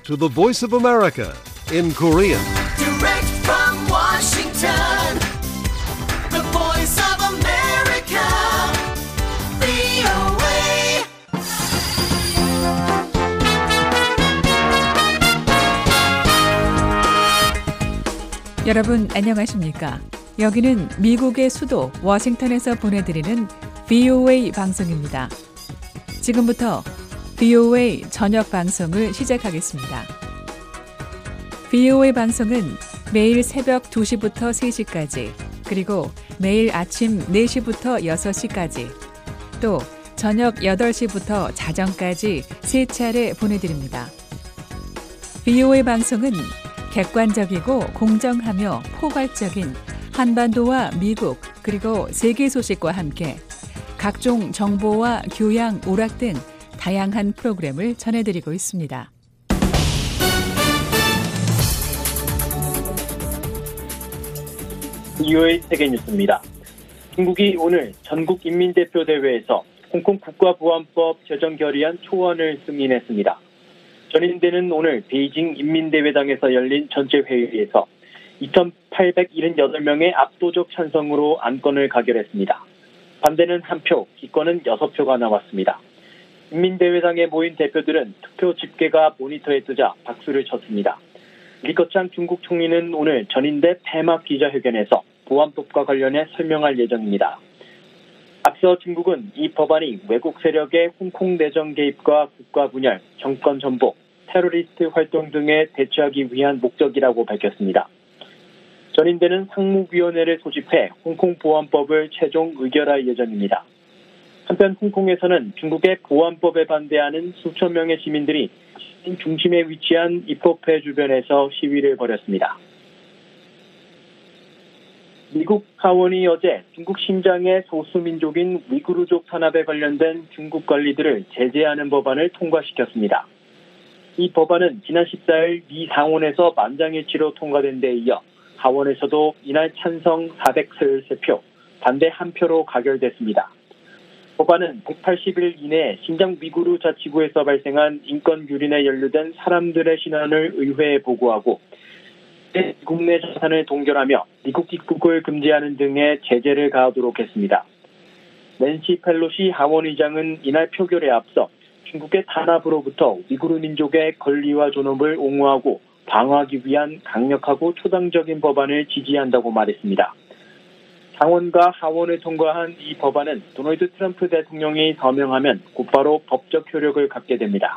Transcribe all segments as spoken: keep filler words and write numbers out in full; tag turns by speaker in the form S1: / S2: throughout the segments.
S1: to the Voice of America in Korean.
S2: Direct from Washington, the Voice of America, 브이오에이.
S3: 여러분 안녕하십니까? 여기는 미국의 수도 워싱턴에서 보내드리는 브이오에이 방송입니다. 지금부터 브이오에이 저녁 방송을 시작하겠습니다. 브이오에이 방송은 매일 새벽 두 시부터 세 시까지, 그리고 매일 아침 네 시부터 여섯 시까지, 또 저녁 여덟 시부터 자정까지 세 차례 보내드립니다. 브이오에이 방송은 객관적이고 공정하며 포괄적인 한반도와 미국 그리고 세계 소식과 함께 각종 정보와 교양, 오락 등 다양한 프로그램을 전해드리고 있습니다.
S4: 브이오에이 세계뉴스입니다. 중국이 오늘 전국인민대표대회에서 홍콩 국가보안법 제정 결의안 초안을 승인했습니다. 전인대는 오늘 베이징 인민대회당에서 열린 전체 회의에서 이천팔백칠십팔 명의 압도적 찬성으로 안건을 가결했습니다. 반대는 한 표, 기권은 여섯 표가 나왔습니다. 인민대회당에 모인 대표들은 투표 집계가 모니터에 뜨자 박수를 쳤습니다. 리커창 중국 총리는 오늘 전인대 폐막 기자회견에서 보안법과 관련해 설명할 예정입니다. 앞서 중국은 이 법안이 외국 세력의 홍콩 내정 개입과 국가 분열, 정권 전복, 테러리스트 활동 등에 대처하기 위한 목적이라고 밝혔습니다. 전인대는 상무위원회를 소집해 홍콩 보안법을 최종 의결할 예정입니다. 한편 홍콩에서는 중국의 보안법에 반대하는 수천 명의 시민들이 중심에 위치한 이포페 주변에서 시위를 벌였습니다. 미국 하원이 어제 중국 신장의 소수민족인 위구르족 탄압에 관련된 중국 관리들을 제재하는 법안을 통과시켰습니다. 이 법안은 지난 십사일 미 상원에서 만장일치로 통과된 데 이어 하원에서도 이날 찬성 사백삼십삼 표, 반대 한 표로 가결됐습니다. 법안은 백팔십 일 이내에 신장 위구르 자치구에서 발생한 인권 유린에 연루된 사람들의 신원을 의회에 보고하고 미국 내 자산을 동결하며 미국 입국을 금지하는 등의 제재를 가하도록 했습니다. 낸시 펠로시 하원의장은 이날 표결에 앞서 중국의 탄압으로부터 위구르 민족의 권리와 존엄을 옹호하고 방어하기 위한 강력하고 초당적인 법안을 지지한다고 말했습니다. 상원과 하원을 통과한 이 법안은 도널드 트럼프 대통령이 서명하면 곧바로 법적 효력을 갖게 됩니다.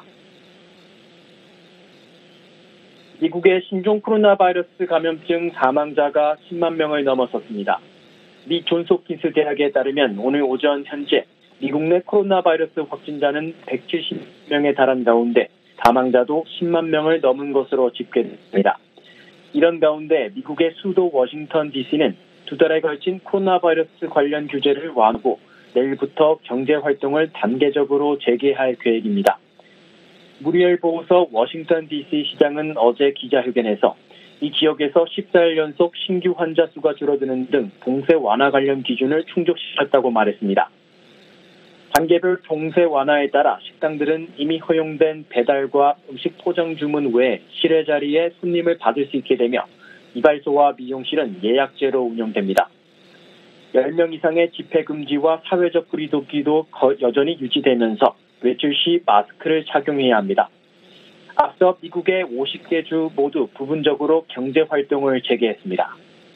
S4: 미국의 신종 코로나 바이러스 감염증 사망자가 십만 명을 넘어섰습니다. 미 존스홉킨스 대학에 따르면 오늘 오전 현재 미국 내 코로나 바이러스 확진자는 백칠십 명에 달한 가운데 사망자도 십만 명을 넘은 것으로 집계됐습니다. 이런 가운데 미국의 수도 워싱턴 디씨는 두 달에 걸친 코로나 바이러스 관련 규제를 완화하고 내일부터 경제 활동을 단계적으로 재개할 계획입니다. 무리엘 보우서 워싱턴 디씨 시장은 어제 기자회견에서 이 지역에서 십사일 연속 신규 환자 수가 줄어드는 등 봉쇄 완화 관련 기준을 충족시켰다고 말했습니다. 단계별 봉쇄 완화에 따라 식당들은 이미 허용된 배달과 음식 포장 주문 외에 실외 자리에 손님을 받을 수 있게 되며 이발소와 미용실은 예약제로 운영됩니다. 열 명 이상의 집회 금지와 사회적 거리두기도 여전히 유지되면서 외출 시 마스크를 착용해야 합니다. 앞서 미국의 오십 개 주 모두 부분적으로 경제 활동을 재개했습니다.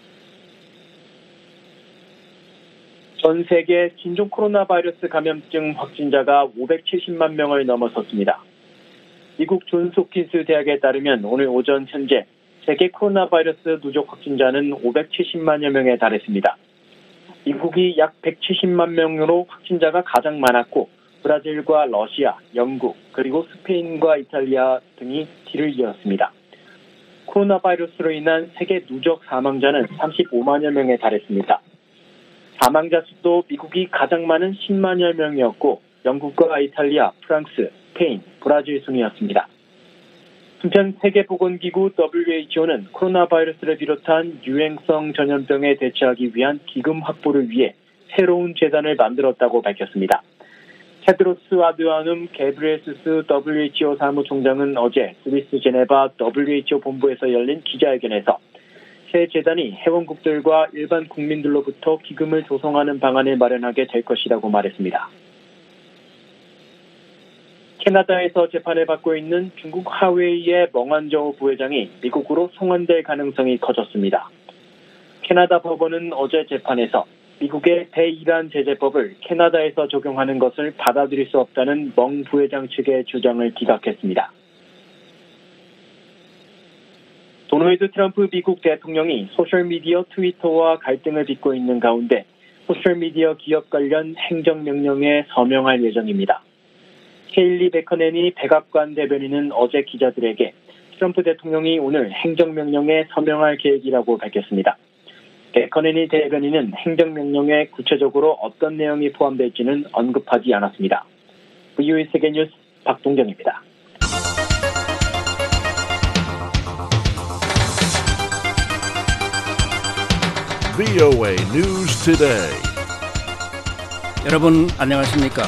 S4: 전 세계 신종 코로나 바이러스 감염증 확진자가 오백칠십만 명을 넘어섰습니다. 미국 존스홉킨스 대학에 따르면 오늘 오전 현재 세계 코로나 바이러스 누적 확진자는 오백칠십만여 명에 달했습니다. 미국이 약 백칠십만 명으로 확진자가 가장 많았고 브라질과 러시아, 영국, 그리고 스페인과 이탈리아 등이 뒤를 이었습니다. 코로나 바이러스로 인한 세계 누적 사망자는 삼십오만여 명에 달했습니다. 사망자 수도 미국이 가장 많은 십만여 명이었고 영국과 이탈리아, 프랑스, 스페인, 브라질 순이었습니다. 한편 세계보건기구 더블유에이치오는 코로나 바이러스를 비롯한 유행성 전염병에 대처하기 위한 기금 확보를 위해 새로운 재단을 만들었다고 밝혔습니다. 테드로스 아드하눔 게브리에수스 더블유에이치오 사무총장은 어제 스위스 제네바 더블유에이치오 본부에서 열린 기자회견에서 새 재단이 회원국들과 일반 국민들로부터 기금을 조성하는 방안을 마련하게 될 것이라고 말했습니다. 캐나다에서 재판을 받고 있는 중국 하웨이의 멍한저우 부회장이 미국으로 송환될 가능성이 커졌습니다. 캐나다 법원은 어제 재판에서 미국의 대이란 제재법을 캐나다에서 적용하는 것을 받아들일 수 없다는 멍 부회장 측의 주장을 기각했습니다. 도널드 트럼프 미국 대통령이 소셜미디어 트위터와 갈등을 빚고 있는 가운데 소셜미디어 기업 관련 행정명령에 서명할 예정입니다. 케일리 베커넨이 백악관 대변인은 어제 기자들에게 트럼프 대통령이 오늘 행정명령에 서명할 계획이라고 밝혔습니다. 베커넨이 대변인은 행정명령에 구체적으로 어떤 내용이 포함될지는 언급하지 않았습니다. 브이오에이 세계뉴스 박동정입니다.
S1: 브이오에이 News Today.
S5: 여러분 안녕하십니까?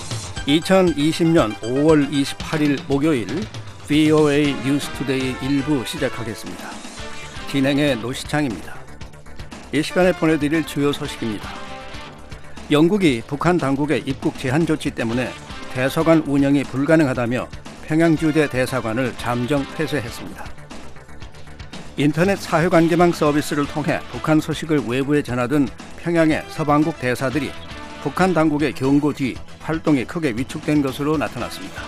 S5: 이천이십년 오월 이십팔일 목요일 브이오에이 뉴스 투데이 일부 시작하겠습니다. 진행의 노시창입니다. 이 시간에 보내드릴 주요 소식입니다. 영국이 북한 당국의 입국 제한 조치 때문에 대사관 운영이 불가능하다며 평양주재 대사관을 잠정 폐쇄했습니다. 인터넷 사회관계망 서비스를 통해 북한 소식을 외부에 전하던 평양의 서방국 대사들이 북한 당국의 경고 뒤 활동이 크게 위축된 것으로 나타났습니다.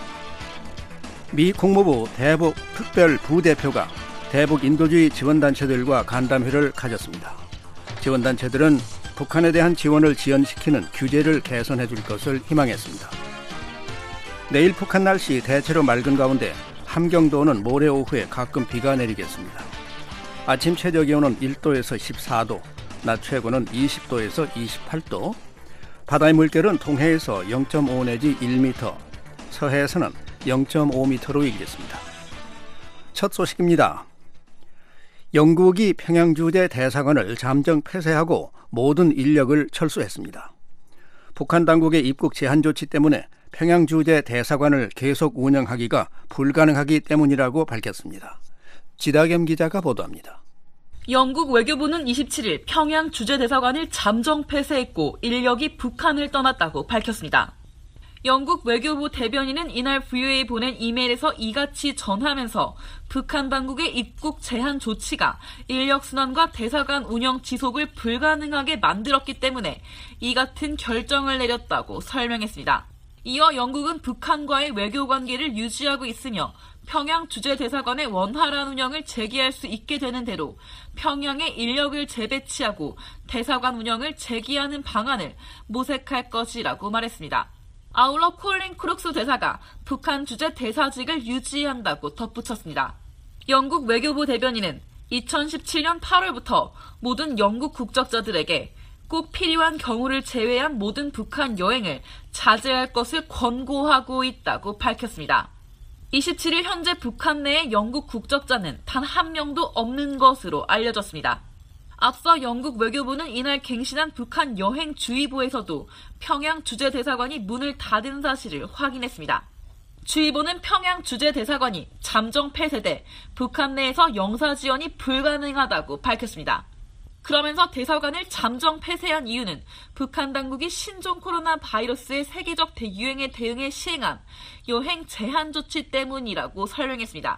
S5: 미 국무부 대북 특별 부대표가 대북 인도주의 지원단체들과 간담회를 가졌습니다. 지원단체들은 북한에 대한 지원을 지연시키는 규제를 개선해 줄 것을 희망했습니다. 내일 북한 날씨 대체로 맑은 가운데 함경도는 모레 오후에 가끔 비가 내리겠습니다. 아침 최저 기온은 일도에서 십사도, 낮 최고는 이십도에서 이십팔도, 바다의 물결은 동해에서 영점오 내지 일 미터, 서해에서는 영점오 미터로 일겠습니다. 첫 소식입니다. 영국이 평양주재 대사관을 잠정 폐쇄하고 모든 인력을 철수했습니다. 북한 당국의 입국 제한 조치 때문에 평양주재 대사관을 계속 운영하기가 불가능하기 때문이라고 밝혔습니다. 지다겸 기자가 보도합니다.
S6: 영국 외교부는 이십칠일 평양 주재대사관을 잠정 폐쇄했고 인력이 북한을 떠났다고 밝혔습니다. 영국 외교부 대변인은 이날 브이오에이에 보낸 이메일에서 이같이 전하면서 북한 당국의 입국 제한 조치가 인력 순환과 대사관 운영 지속을 불가능하게 만들었기 때문에 이 같은 결정을 내렸다고 설명했습니다. 이어 영국은 북한과의 외교 관계를 유지하고 있으며 평양 주재대사관의 원활한 운영을 재개할 수 있게 되는 대로 평양에 인력을 재배치하고 대사관 운영을 재개하는 방안을 모색할 것이라고 말했습니다. 아울러 콜린 크룩스 대사가 북한 주재 대사직을 유지한다고 덧붙였습니다. 영국 외교부 대변인은 이천십칠년 팔월부터 모든 영국 국적자들에게 꼭 필요한 경우를 제외한 모든 북한 여행을 자제할 것을 권고하고 있다고 밝혔습니다. 이십칠일 현재 북한 내에 영국 국적자는 단 한 명도 없는 것으로 알려졌습니다. 앞서 영국 외교부는 이날 갱신한 북한 여행주의보에서도 평양 주재대사관이 문을 닫은 사실을 확인했습니다. 주의보는 평양 주재대사관이 잠정 폐쇄돼 북한 내에서 영사 지원이 불가능하다고 밝혔습니다. 그러면서 대사관을 잠정 폐쇄한 이유는 북한 당국이 신종 코로나 바이러스의 세계적 대유행에 대응해 시행한 여행 제한 조치 때문이라고 설명했습니다.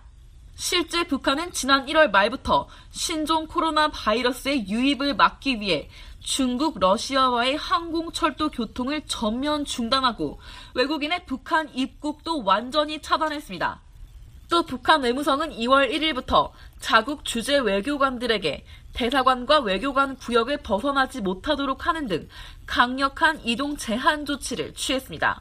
S6: 실제 북한은 지난 일월 말부터 신종 코로나 바이러스의 유입을 막기 위해 중국, 러시아와의 항공, 철도 교통을 전면 중단하고 외국인의 북한 입국도 완전히 차단했습니다. 또 북한 외무성은 이월 일일부터 자국 주재 외교관들에게 대사관과 외교관 구역을 벗어나지 못하도록 하는 등 강력한 이동 제한 조치를 취했습니다.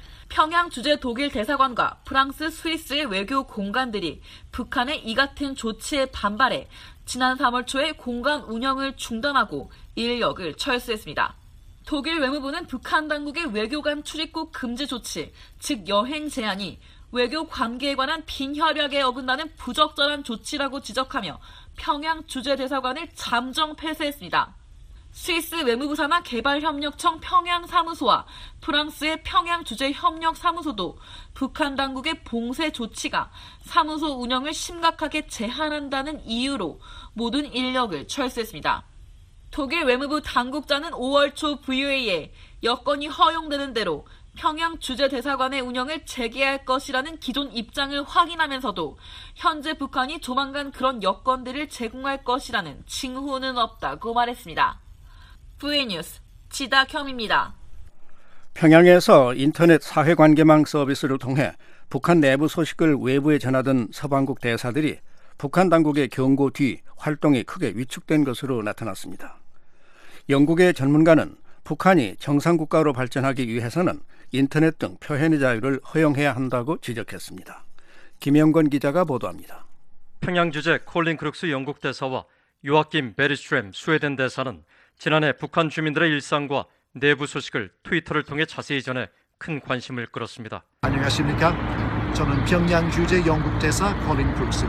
S6: 평양 주재 독일 대사관과 프랑스, 스위스의 외교 공관들이 북한의 이 같은 조치에 반발해 지난 삼월 초에 공관 운영을 중단하고 인력을 철수했습니다. 독일 외무부는 북한 당국의 외교관 출입국 금지 조치, 즉 여행 제한이 외교 관계에 관한 빈협약에 어긋나는 부적절한 조치라고 지적하며 평양 주재 대사관을 잠정 폐쇄했습니다. 스위스 외무부 산하 개발협력청 평양사무소와 프랑스의 평양주재협력사무소도 북한 당국의 봉쇄 조치가 사무소 운영을 심각하게 제한한다는 이유로 모든 인력을 철수했습니다. 독일 외무부 당국자는 오월 초 브이오에이에 여건이 허용되는 대로 평양 주재대사관의 운영을 재개할 것이라는 기존 입장을 확인하면서도 현재 북한이 조만간 그런 여건들을 제공할 것이라는 징후는 없다고 말했습니다. 브이오에이 뉴스 지다겸입니다.
S5: 평양에서 인터넷 사회관계망 서비스를 통해 북한 내부 소식을 외부에 전하던 서방국 대사들이 북한 당국의 경고 뒤 활동이 크게 위축된 것으로 나타났습니다. 영국의 전문가는 북한이 정상국가로 발전하기 위해서는 인터넷 등 표현의 자유를 허용해야 한다고 지적했습니다. 김영건 기자가 보도합니다.
S7: 평양 주재 콜린 크룩스 영국 대사와 요아킴 베리스트램 스웨덴 대사는 지난해 북한 주민들의 일상과 내부 소식을 트위터를 통해 자세히 전해 큰 관심을 끌었습니다.
S8: 안녕하십니까? 저는 평양 주재 영국 대사 콜린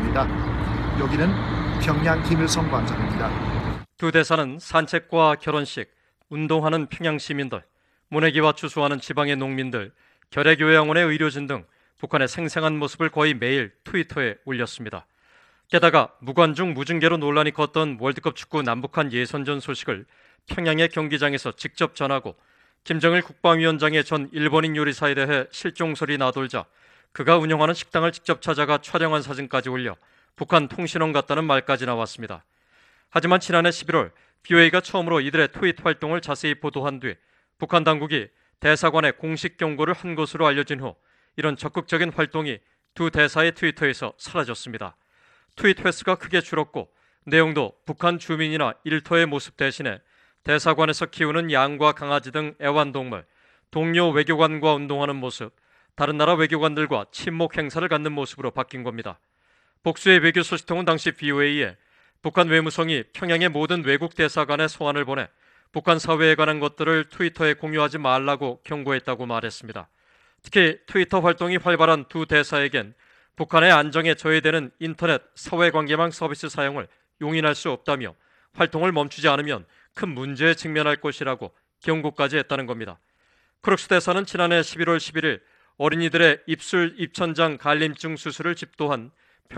S8: 크룩스입니다. 여기는 평양 김일성 광장입니다.
S7: 두 대사는 산책과 결혼식, 운동하는 평양 시민들, 모내기와 추수하는 지방의 농민들, 결핵요양원의 의료진 등 북한의 생생한 모습을 거의 매일 트위터에 올렸습니다. 게다가 무관중 무증계로 논란이 컸던 월드컵 축구 남북한 예선전 소식을 평양의 경기장에서 직접 전하고 김정일 국방위원장의 전 일본인 요리사에 대해 실종설이 나돌자 그가 운영하는 식당을 직접 찾아가 촬영한 사진까지 올려 북한 통신원 같다는 말까지 나왔습니다. 하지만 지난해 십일월 브이오에이가 처음으로 이들의 트윗 활동을 자세히 보도한 뒤 북한 당국이 대사관에 공식 경고를 한 것으로 알려진 후 이런 적극적인 활동이 두 대사의 트위터에서 사라졌습니다. 트윗 횟수가 크게 줄었고 내용도 북한 주민이나 일터의 모습 대신에 대사관에서 키우는 양과 강아지 등 애완동물, 동료 외교관과 운동하는 모습, 다른 나라 외교관들과 친목 행사를 갖는 모습으로 바뀐 겁니다. 복수의 외교 소식통은 당시 브이오에이에 북한 외무성이 평양의 모든 외국 대사관에 소환을 보내 북한 사회에 관한 것들을 트위터에 공유하지 말라고 경고했다고 말했습니다. 특히 트위터 활동이 활발한 두 대사에겐 북한의 안정에 저해되는 인터넷 사회관계망 서비스 사용을 용인할 수 없다며 활동을 멈추지 않으면 큰 문제에 직면할 것이라고 경고까지 했다는 겁니다. 크룩스 대사는 지난해 십일월 십일일 어린이들의 입술 입천장 갈림증 수술을 집도한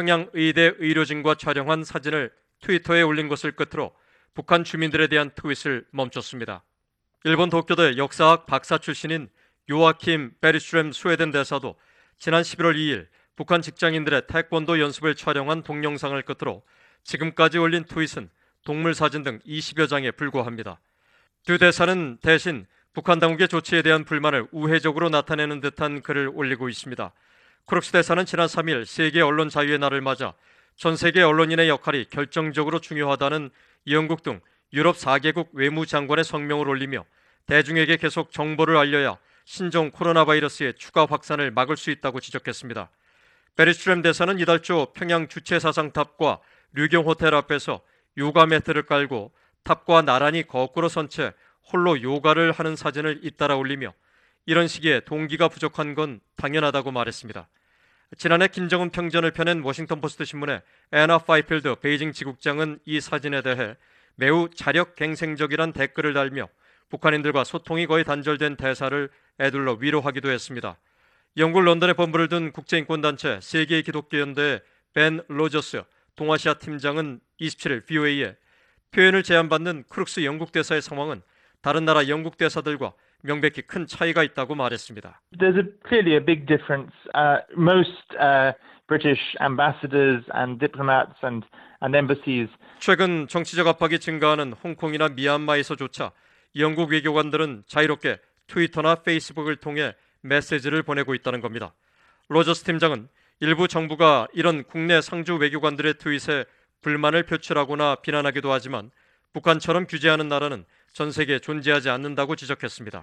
S7: 평양의대 의료진과 촬영한 사진을 트위터에 올린 것을 끝으로 북한 주민들에 대한 트윗을 멈췄습니다. 일본 도쿄대 역사학 박사 출신인 요아킴 베리스트램 스웨덴 대사도 지난 십일월 이일 북한 직장인들의 태권도 연습을 촬영한 동영상을 끝으로 지금까지 올린 트윗은 동물 사진 등 이십여 장에 불과합니다. 두 대사는 대신 북한 당국의 조치에 대한 불만을 우회적으로 나타내는 듯한 글을 올리고 있습니다. 크룩스 대사는 지난 삼일 세계 언론 자유의 날을 맞아 전 세계 언론인의 역할이 결정적으로 중요하다는 영국 등 유럽 사 개국 외무장관의 성명을 올리며 대중에게 계속 정보를 알려야 신종 코로나 바이러스의 추가 확산을 막을 수 있다고 지적했습니다. 베리스트램 대사는 이달 초 평양 주체사상탑과 류경 호텔 앞에서 요가 매트를 깔고 탑과 나란히 거꾸로 선 채 홀로 요가를 하는 사진을 잇따라 올리며 이런 시기에 동기가 부족한 건 당연하다고 말했습니다. 지난해 김정은 평전을 펴낸 워싱턴포스트 신문의 애나 파이필드 베이징 지국장은 이 사진에 대해 매우 자력갱생적이란 댓글을 달며 북한인들과 소통이 거의 단절된 대사를 애둘러 위로하기도 했습니다. 영국 런던에 본부를 둔 국제인권단체 세계 기독교연대의 벤 로저스 동아시아 팀장은 이십칠일 브이오에이에 표현을 제한받는 크룩스 영국 대사의 상황은 다른 나라 영국 대사들과 명백히 큰 차이가 있다고 말했습니다.
S9: There's a, clearly a big difference. Uh, most uh, British ambassadors and diplomats and, and embassies.
S7: 최근 정치적 압박이 증가하는 홍콩이나 미얀마에서조차 영국 외교관들은 자유롭게 트위터나 페이스북을 통해 메시지를 보내고 있다는 겁니다. 로저스 팀장은 일부 정부가 이런 국내 상주 외교관들의 트윗에 불만을 표출하거나 비난하기도 하지만 북한처럼 규제하는 나라는 전 세계에 존재하지 않는다고 지적했습니다.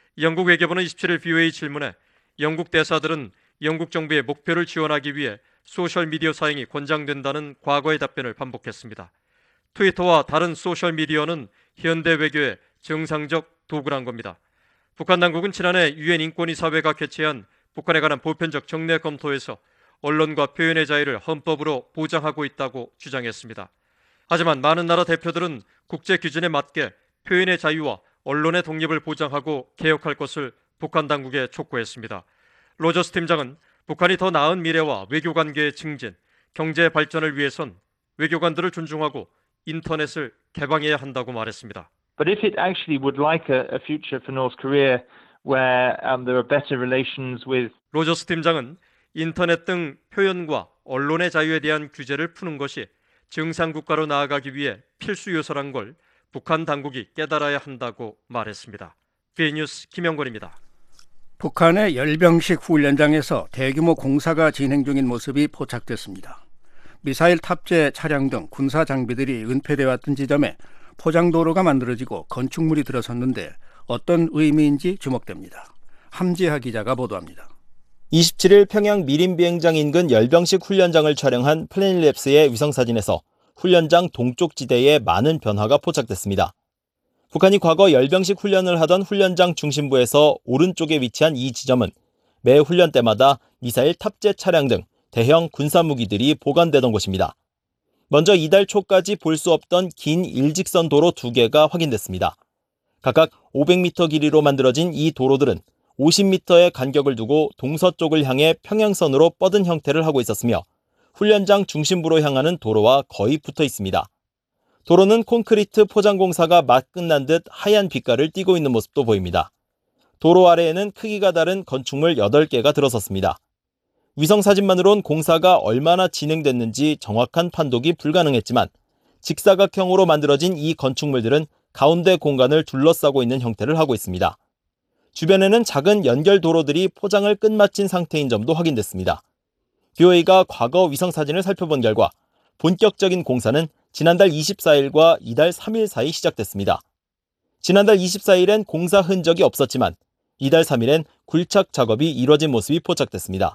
S7: 영국 외교부는 이십칠일 브이오에이 질문에 영국 대사들은 영국 정부의 목표를 지원하기 위해 소셜미디어 사용이 권장된다는 과거의 답변을 반복했습니다. 트위터와 다른 소셜미디어는 현대 외교의 정상적 도구란 겁니다. 북한 당국은 지난해 유엔 인권이사회가 개최한 북한에 관한 보편적 정례 검토에서 언론과 표현의 자유를 헌법으로 보장하고 있다고 주장했습니다. 하지만 많은 나라 대표들은 국제 기준에 맞게 표현의 자유와 언론의 독립을 보장하고 개혁할 것을 북한 당국에 촉구했습니다. 로저스 팀장은 북한이 더 나은 미래와 외교관계의 증진, 경제 발전을 위해선 외교관들을 존중하고 인터넷을 개방해야 한다고 말했습니다.
S9: But if it actually would like a, a future for North Korea where um, there are better relations with
S7: 로저스 팀장은 인터넷 등 표현과 언론의 자유에 대한 규제를 푸는 것이 정상국가로 나아가기 위해 필수 요소란 걸 북한 당국이 깨달아야 한다고 말했습니다. 비뉴스 김영권입니다.
S5: 북한의 열병식 훈련장에서 대규모 공사가 진행 중인 모습이 포착됐습니다. 미사일 탑재 차량 등 군사 장비들이 은폐돼 왔던 지점에 포장도로가 만들어지고 건축물이 들어섰는데 어떤 의미인지 주목됩니다. 함지하 기자가 보도합니다.
S10: 이십칠일 평양 미림 비행장 인근 열병식 훈련장을 촬영한 플래닛랩스의 위성사진에서 훈련장 동쪽 지대에 많은 변화가 포착됐습니다. 북한이 과거 열병식 훈련을 하던 훈련장 중심부에서 오른쪽에 위치한 이 지점은 매 훈련 때마다 미사일 탑재 차량 등 대형 군사무기들이 보관되던 곳입니다. 먼저 이달 초까지 볼 수 없던 긴 일직선 도로 두 개가 확인됐습니다. 각각 오백 미터 길이로 만들어진 이 도로들은 오십 미터의 간격을 두고 동서쪽을 향해 평행선으로 뻗은 형태를 하고 있었으며 훈련장 중심부로 향하는 도로와 거의 붙어 있습니다. 도로는 콘크리트 포장 공사가 막 끝난 듯 하얀 빛깔을 띠고 있는 모습도 보입니다. 도로 아래에는 크기가 다른 건축물 여덟 개가 들어섰습니다. 위성사진만으론 공사가 얼마나 진행됐는지 정확한 판독이 불가능했지만 직사각형으로 만들어진 이 건축물들은 가운데 공간을 둘러싸고 있는 형태를 하고 있습니다. 주변에는 작은 연결 도로들이 포장을 끝마친 상태인 점도 확인됐습니다. 비오에이가 과거 위성사진을 살펴본 결과 본격적인 공사는 지난달 이십사일과 이달 삼일 사이 시작됐습니다. 지난달 이십사일엔 공사 흔적이 없었지만 이달 삼일엔 굴착 작업이 이뤄진 모습이 포착됐습니다.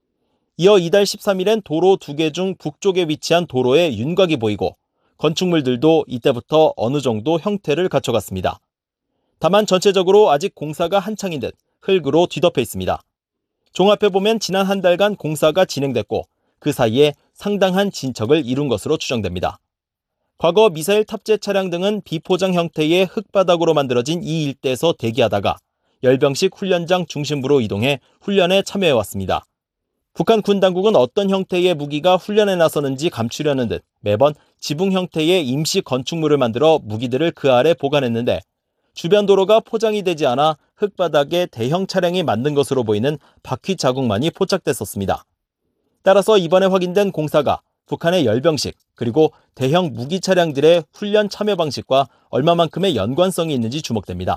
S10: 이어 이달 십삼일엔 도로 두 개 중 북쪽에 위치한 도로에 윤곽이 보이고 건축물들도 이때부터 어느 정도 형태를 갖춰갔습니다. 다만 전체적으로 아직 공사가 한창인 듯 흙으로 뒤덮여 있습니다. 종합해보면 지난 한 달간 공사가 진행됐고 그 사이에 상당한 진척을 이룬 것으로 추정됩니다. 과거 미사일 탑재 차량 등은 비포장 형태의 흙바닥으로 만들어진 이 일대에서 대기하다가 열병식 훈련장 중심부로 이동해 훈련에 참여해왔습니다. 북한 군 당국은 어떤 형태의 무기가 훈련에 나서는지 감추려는 듯 매번 지붕 형태의 임시 건축물을 만들어 무기들을 그 아래 보관했는데 주변 도로가 포장이 되지 않아 흙바닥에 대형 차량이 만든 것으로 보이는 바퀴 자국만이 포착됐었습니다. 따라서 이번에 확인된 공사가 북한의 열병식 그리고 대형 무기 차량들의 훈련 참여 방식과 얼마만큼의 연관성이 있는지 주목됩니다.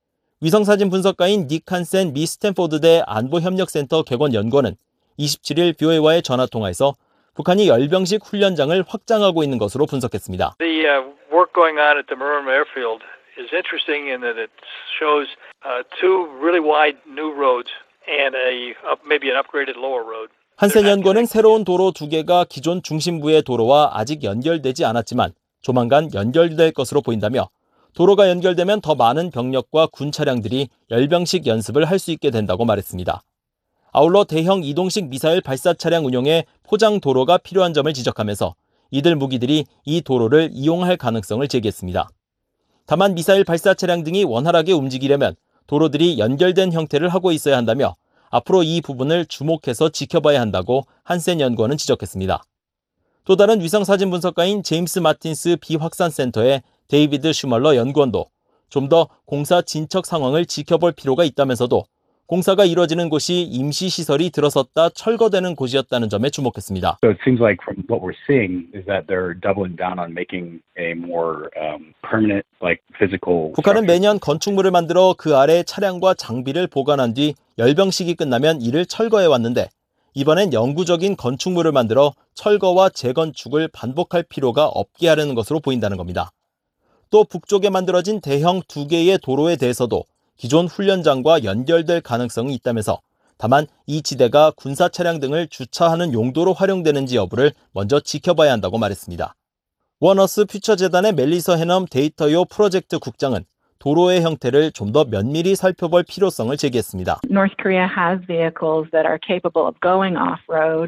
S10: 위성사진 분석가인 닉 한센 미 스탠포드대 안보협력센터 객원연구원은 이십칠일 비오에이와의 전화통화에서 북한이 열병식 훈련장을 확장하고 있는 것으로 분석했습니다.
S11: The uh, work going on at the Murman Airfield is interesting in that it shows uh, two really wide new roads and a uh, maybe an upgraded lower road.
S10: 한센 연구원은 새로운 도로 두 개가 기존 중심부의 도로와 아직 연결되지 않았지만 조만간 연결될 것으로 보인다며 도로가 연결되면 더 많은 병력과 군 차량들이 열병식 연습을 할 수 있게 된다고 말했습니다. 아울러 대형 이동식 미사일 발사 차량 운용에 포장 도로가 필요한 점을 지적하면서 이들 무기들이 이 도로를 이용할 가능성을 제기했습니다. 다만 미사일 발사 차량 등이 원활하게 움직이려면 도로들이 연결된 형태를 하고 있어야 한다며 앞으로 이 부분을 주목해서 지켜봐야 한다고 한센 연구원은 지적했습니다. 또 다른 위성사진 분석가인 제임스 마틴스 비확산센터의 데이비드 슈멀러 연구원도 좀 더 공사 진척 상황을 지켜볼 필요가 있다면서도 공사가 이루어지는 곳이 임시시설이 들어섰다 철거되는 곳이었다는 점에 주목했습니다.
S12: So it seems like from what we're seeing is that they're doubling down on making a more um, permanent, like physical.
S10: 북한은 매년 건축물을 만들어 그 아래 차량과 장비를 보관한 뒤 열병식이 끝나면 이를 철거해 왔는데 이번엔 영구적인 건축물을 만들어 철거와 재건축을 반복할 필요가 없게 하려는 것으로 보인다는 겁니다. 또 북쪽에 만들어진 대형 두 개의 도로에 대해서도 기존 훈련장과 연결될 가능성이 있다면서 다만 이 지대가 군사 차량 등을 주차하는 용도로 활용되는지 여부를 먼저 지켜봐야 한다고 말했습니다. 원어스 퓨처 재단의 멜리서 해넘 데이터요 프로젝트 국장은 도로의 형태를 좀 더 면밀히 살펴볼 필요성을 제기했습니다.
S13: North Korea has vehicles that are capable of going off-road,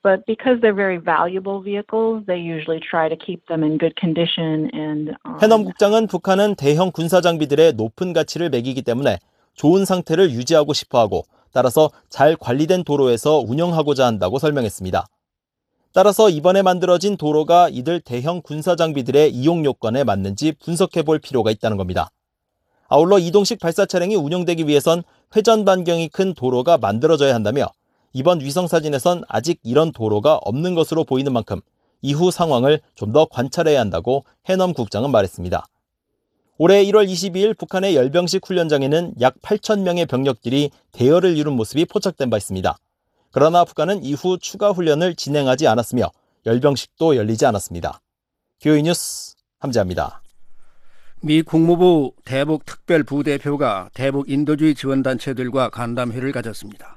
S13: but because they're very valuable vehicles, they usually try to keep them in good condition. And um,
S10: 해넘 국장은 북한은 대형 군사 장비들의 높은 가치를 매기기 때문에 좋은 상태를 유지하고 싶어하고 따라서 잘 관리된 도로에서 운영하고자 한다고 설명했습니다. 따라서 이번에 만들어진 도로가 이들 대형 군사 장비들의 이용 요건에 맞는지 분석해 볼 필요가 있다는 겁니다. 아울러 이동식 발사 차량이 운용되기 위해선 회전 반경이 큰 도로가 만들어져야 한다며 이번 위성사진에선 아직 이런 도로가 없는 것으로 보이는 만큼 이후 상황을 좀 더 관찰해야 한다고 해넘 국장은 말했습니다. 올해 일월 이십이일 북한의 열병식 훈련장에는 약 팔천 명의 병력들이 대열을 이룬 모습이 포착된 바 있습니다. 그러나 북한은 이후 추가 훈련을 진행하지 않았으며 열병식도 열리지 않았습니다. 비오이 뉴스 함재합니다.
S5: 미 국무부 대북 특별부대표가 대북 인도주의 지원단체들과 간담회를 가졌습니다.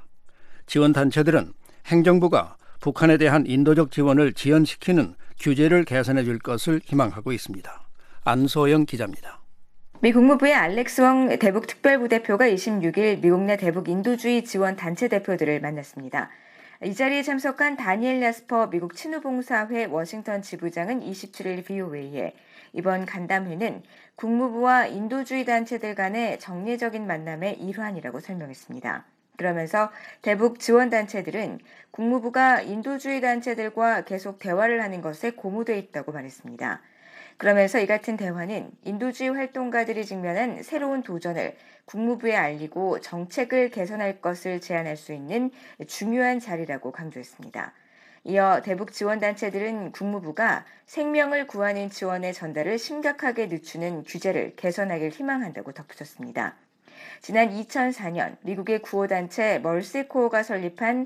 S5: 지원단체들은 행정부가 북한에 대한 인도적 지원을 지연시키는 규제를 개선해 줄 것을 희망하고 있습니다. 안소영 기자입니다.
S14: 미 국무부의 알렉스 웡 대북 특별부대표가 이십육일 미국 내 대북 인도주의 지원 단체 대표들을 만났습니다. 이 자리에 참석한 다니엘 야스퍼 미국 친후봉사회 워싱턴 지부장은 이십칠일 브이오에이에 이번 간담회는 국무부와 인도주의 단체들 간의 정례적인 만남의 일환이라고 설명했습니다. 그러면서 대북 지원단체들은 국무부가 인도주의 단체들과 계속 대화를 하는 것에 고무돼 있다고 말했습니다. 그러면서 이 같은 대화는 인도주의 활동가들이 직면한 새로운 도전을 국무부에 알리고 정책을 개선할 것을 제안할 수 있는 중요한 자리라고 강조했습니다. 이어 대북 지원단체들은 국무부가 생명을 구하는 지원의 전달을 심각하게 늦추는 규제를 개선하길 희망한다고 덧붙였습니다. 지난 이천사년 미국의 구호단체 멀시코어가 설립한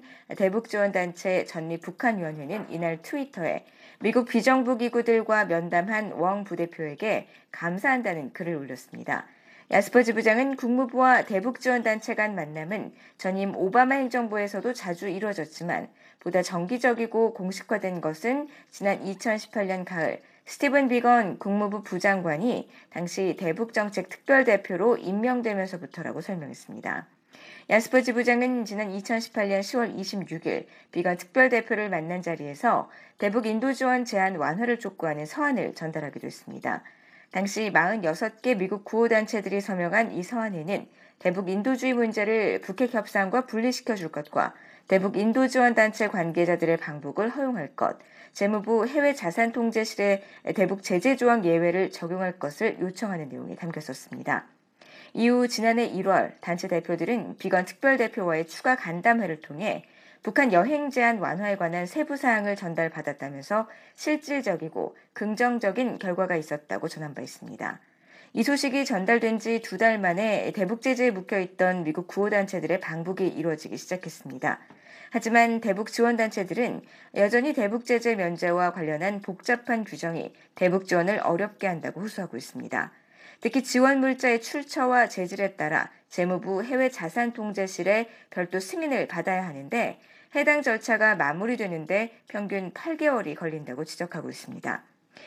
S14: 대북지원단체 전미북한위원회는 이날 트위터에 미국 비정부 기구들과 면담한 웡 부대표에게 감사한다는 글을 올렸습니다. 야스퍼 지부장은 국무부와 대북지원단체 간 만남은 전임 오바마 행정부에서도 자주 이루어졌지만 보다 정기적이고 공식화된 것은 지난 이천십팔년 가을 스티븐 비건 국무부 부장관이 당시 대북정책 특별대표로 임명되면서부터라고 설명했습니다. 야스퍼 지부장은 지난 이천십팔년 시월 이십육일 비건 특별대표를 만난 자리에서 대북 인도지원 제한 완화를 촉구하는 서한을 전달하기도 했습니다. 당시 사십육 개 미국 구호단체들이 서명한 이 서한에는 대북 인도주의 문제를 북핵 협상과 분리시켜 줄 것과 대북 인도지원단체 관계자들의 방북을 허용할 것, 재무부 해외자산통제실의 대북 제재조항 예외를 적용할 것을 요청하는 내용이 담겼었습니다. 이후 지난해 일월 단체 대표들은 비건 특별대표와의 추가 간담회를 통해 북한 여행 제한 완화에 관한 세부 사항을 전달받았다면서 실질적이고 긍정적인 결과가 있었다고 전한 바 있습니다. 이 소식이 전달된 지 두 달 만에 대북 제재에 묶여있던 미국 구호단체들의 방북이 이루어지기 시작했습니다. 하지만 대북 지원단체들은 여전히 대북 제재 면제와 관련한 복잡한 규정이 대북 지원을 어렵게 한다고 호소하고 있습니다. 특히 지원 물자의 출처와 재질에 따라 재무부 해외자산통제실의 별도 승인을 받아야 하는데 해당 절차가 마무리되는데 평균 팔 개월이 걸린다고 지적하고 있습니다.